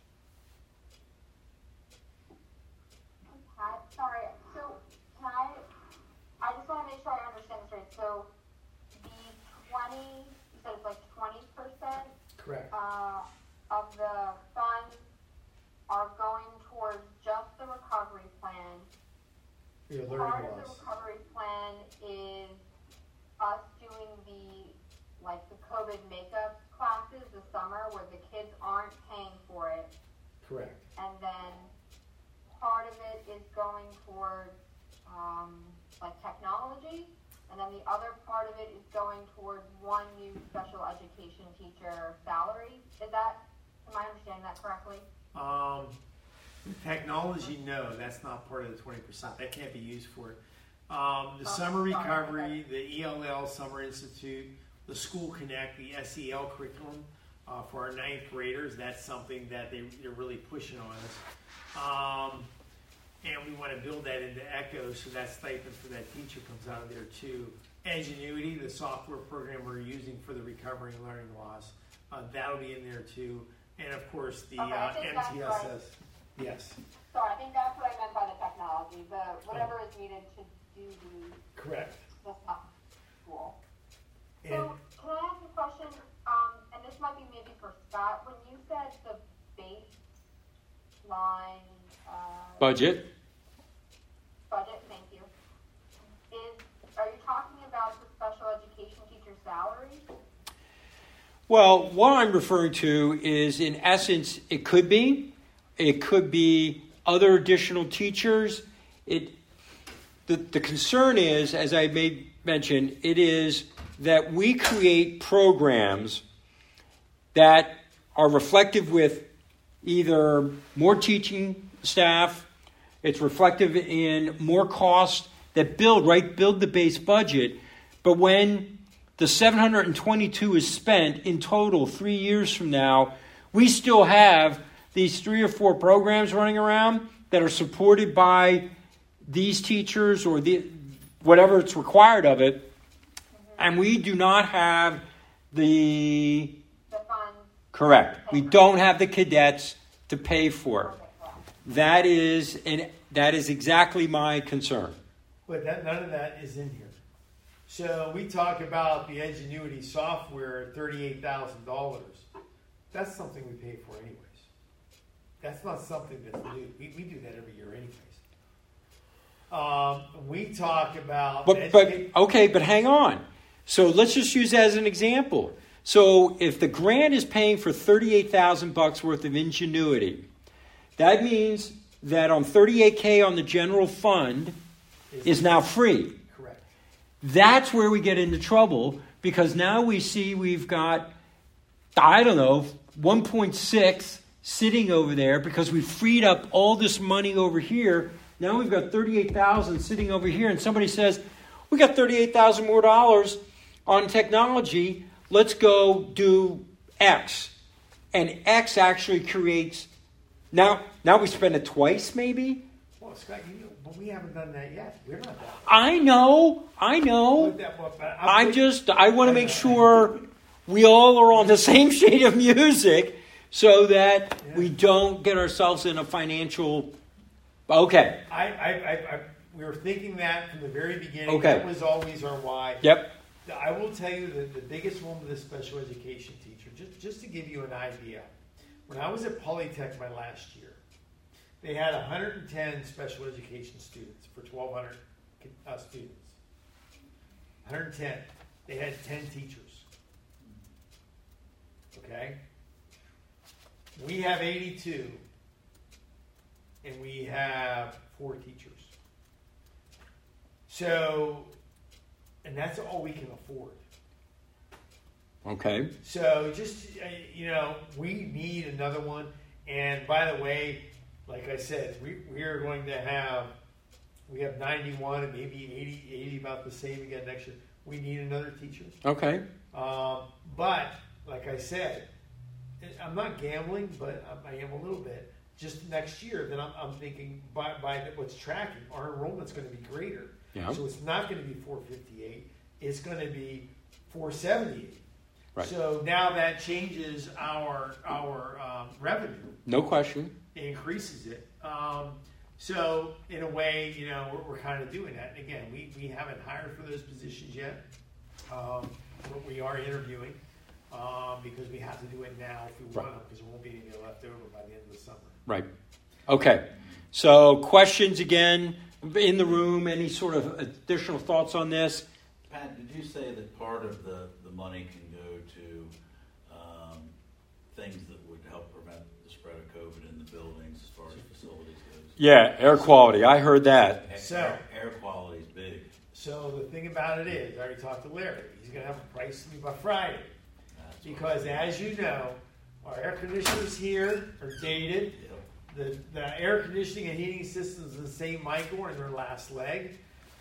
So the 20, you said it's like 20%? Correct. Of the funds are going towards just the recovery plan. Your learning Part of the loss. recovery plan is us doing the COVID makeup classes this summer where the kids aren't paying for it. Correct. And then part of it is going towards technology. And then the other part of it is going towards one new special education teacher salary. Am I understanding that correctly? Technology, no, that's not part of the 20%. That can't be used for it. The summer recovery, the ELL Summer Institute, the School Connect, the SEL curriculum for our 9th graders, that's something that they're really pushing on us. And we want to build that into ECHO, so that stipend for that teacher comes out of there too. Edgenuity, the software program we're using for the recovery and learning loss, that'll be in there too. And of course the MTSS. Yes. Sorry, I think that's what I meant by the technology, whatever is needed to do Correct. the school. And So can I ask a question? And this might be maybe for Scott. When you said the baseline Budget. Thank you. Are you talking about the special education teacher salary? Well, what I'm referring to is, in essence, it could be other additional teachers. The concern is, as I mentioned, it is that we create programs that are reflective with either more teaching staff, it's reflective in more costs that build the base budget. But when the 722 is spent in total 3 years from now, we still have these 3 or 4 programs running around that are supported by these teachers or whatever it's required of it. And we do not have the funds. Correct. We don't have the cadets to pay for it. That is exactly my concern. But none of that is in here. So we talk about the Edgenuity software at $38,000. That's something we pay for anyways. That's not something that's new. We do that every year anyways. We talk about... But hang on. So let's just use that as an example. So if the grant is paying for $38,000 worth of ingenuity, that means that on $38K on the general fund is now free. Correct. That's where we get into trouble, because now we see we've got, I don't know, 1.6 sitting over there because we freed up all this money over here. Now we've got $38,000 sitting over here, and somebody says, we got $38,000 more dollars on technology. Let's go do X. And X actually creates, now we spend it twice maybe? Well, Scott, but we haven't done that yet. We're not that. I know. I want to make sure we all are on the same sheet of music so that we don't get ourselves in a financial... Okay. We were thinking that from the very beginning. Okay. That was always our why. Yep. I will tell you that the biggest one with a special education teacher, just to give you an idea, when I was at Polytech my last year, they had 110 special education students for 1,200 students. 110. They had 10 teachers. Okay? We have 82, and we have 4 teachers. So, and that's all we can afford. Okay. So just, we need another one. And by the way, like I said, we are going to have, we have 91 and maybe 80 about the same again next year. We need another teacher. Okay. But, like I said, I'm not gambling, but I am a little bit. Just next year, then I'm thinking by what's tracking, our enrollment's going to be greater. Yeah. So it's not going to be 458. It's going to be 478. Right. So now that changes our revenue. No question. It increases it. So in a way, we're kind of doing that. And again, we haven't hired for those positions yet, but we are interviewing because we have to do it now if we want to, because there won't be any left over by the end of the summer. Right. Okay. So questions again in the room? Any sort of additional thoughts on this? Pat, did you say that part of the money can go to things that would help prevent the spread of COVID in the buildings as far as facilities goes? Yeah, air quality. I heard that. Air quality is big. So the thing about it is, I already talked to Larry. He's going to have a price to me by Friday. Because as you know, our air conditioners here are dated. Yep. The air conditioning and heating systems in the same Micor in their last leg.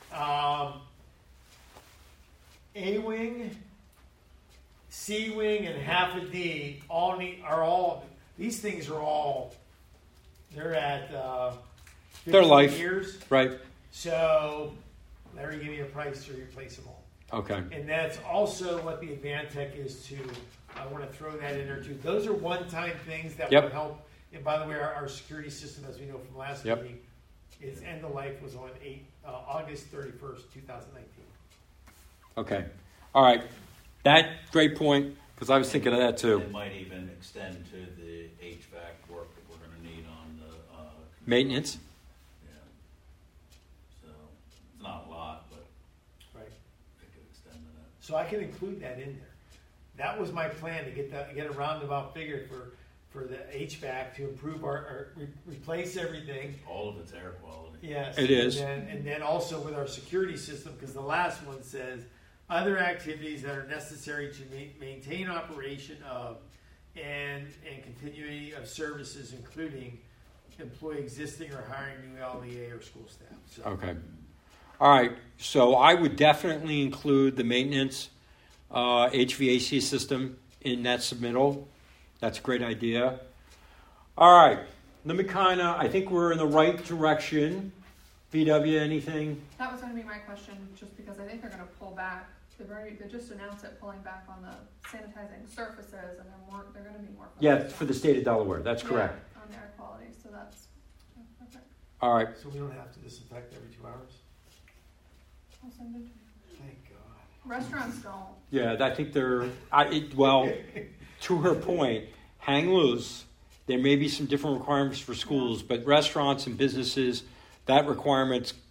A-wing, C-wing, and half a D these things are all, they're at 15 their life years. Right. So Larry gave me a price to replace them all. Okay. And that's also what the Advantech is too. I want to throw that in there too. Those are one-time things that will help. And by the way, our security system, as we know from last meeting, its end of life was on August 31st, 2019. Okay. All right. That great point, because I was thinking of that too. It might even extend to the HVAC work that we're going to need on the maintenance. Yeah. So it's not a lot, but right. It could extend to that. So I can include that in there. That was my plan to get a roundabout figure for the HVAC to improve replace everything. All of its air quality. Yes, it is. And then also with our security system, because the last one says other activities that are necessary to maintain operation of and continuity of services, including employ existing or hiring new LEA or school staff. So. Okay. All right. So I would definitely include the maintenance HVAC system in that submittal. That's a great idea. All right. Let me I think we're in the right direction. VW, anything? That was going to be my question, just because I think they're going to pull back. They just announced it, pulling back on the sanitizing surfaces, and they're going to be more. Yeah, for the state of Delaware. That's correct. On air quality, so that's perfect. All right. So we don't have to disinfect every 2 hours? I'll send it to you. Thank God. Restaurants don't. Yeah, I think they're. To her point, hang loose. There may be some different requirements for schools, but restaurants and businesses, that requirement's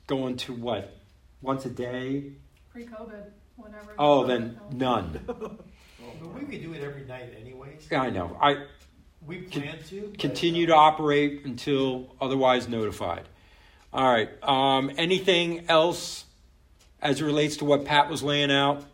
going to what? Once a day? Pre-COVID, whenever. Oh, then none. But we could do it every night anyways. Yeah, I know. We plan to. but, Continue to operate until otherwise notified. All right. Anything else as it relates to what Pat was laying out?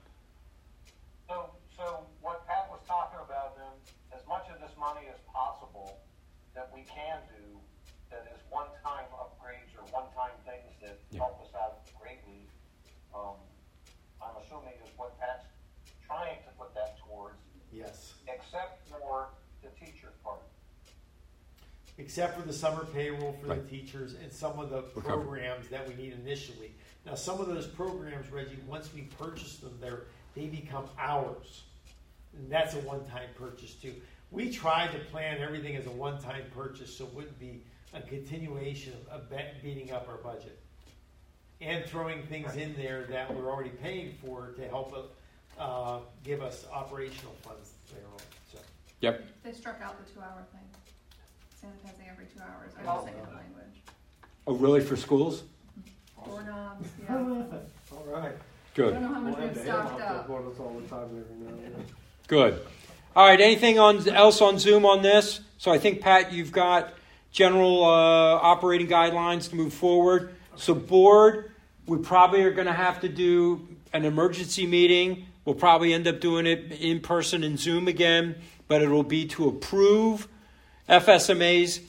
So what Pat was talking about then, as much of this money as possible that we can do, that is one-time upgrades or one-time things that help us out greatly, I'm assuming is what Pat's trying to put that towards, Yes. except for the teacher part. Except for the summer payroll for Right. the teachers and some of the Recovery. programs that we need initially. Now, some of those programs, Reggie, once we purchase them, they become ours. And that's a one-time purchase too. We tried to plan everything as a one-time purchase so it wouldn't be a continuation of beating up our budget. And throwing things in there that we're already paying for to help give us operational funds later on. So. Yep. They struck out the 2-hour thing. Sanitizing every 2 hours. I was thinking the language. Oh, really, for schools? Doorknobs, yeah. All right. I Good. don't know how much we've stocked up. On us all the time every now and then. Good. All right. Anything else on Zoom on this? So I think, Pat, you've got general operating guidelines to move forward. So board, we probably are going to have to do an emergency meeting. We'll probably end up doing it in person and Zoom again, but it will be to approve FSMA's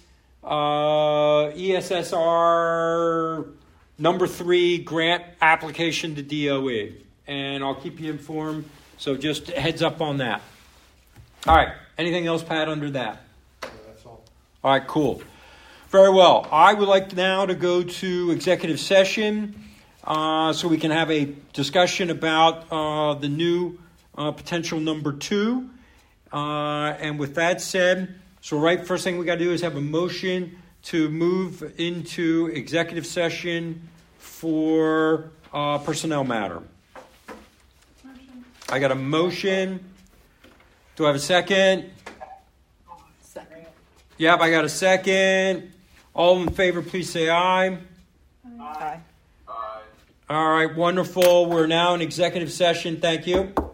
ESSR number 3 grant application to DOE. And I'll keep you informed. So just a heads up on that. All right. Anything else, Pat, under that? Yeah, that's all. All right, cool. Very well. I would like now to go to executive session so we can have a discussion about the new potential number 2. And with that said, first thing we got to do is have a motion to move into executive session for personnel matter. Motion. I got a motion. Do I have a second? Second. Yep, I got a second. All in favor, please say aye. Aye. All right, wonderful. We're now in executive session. Thank you.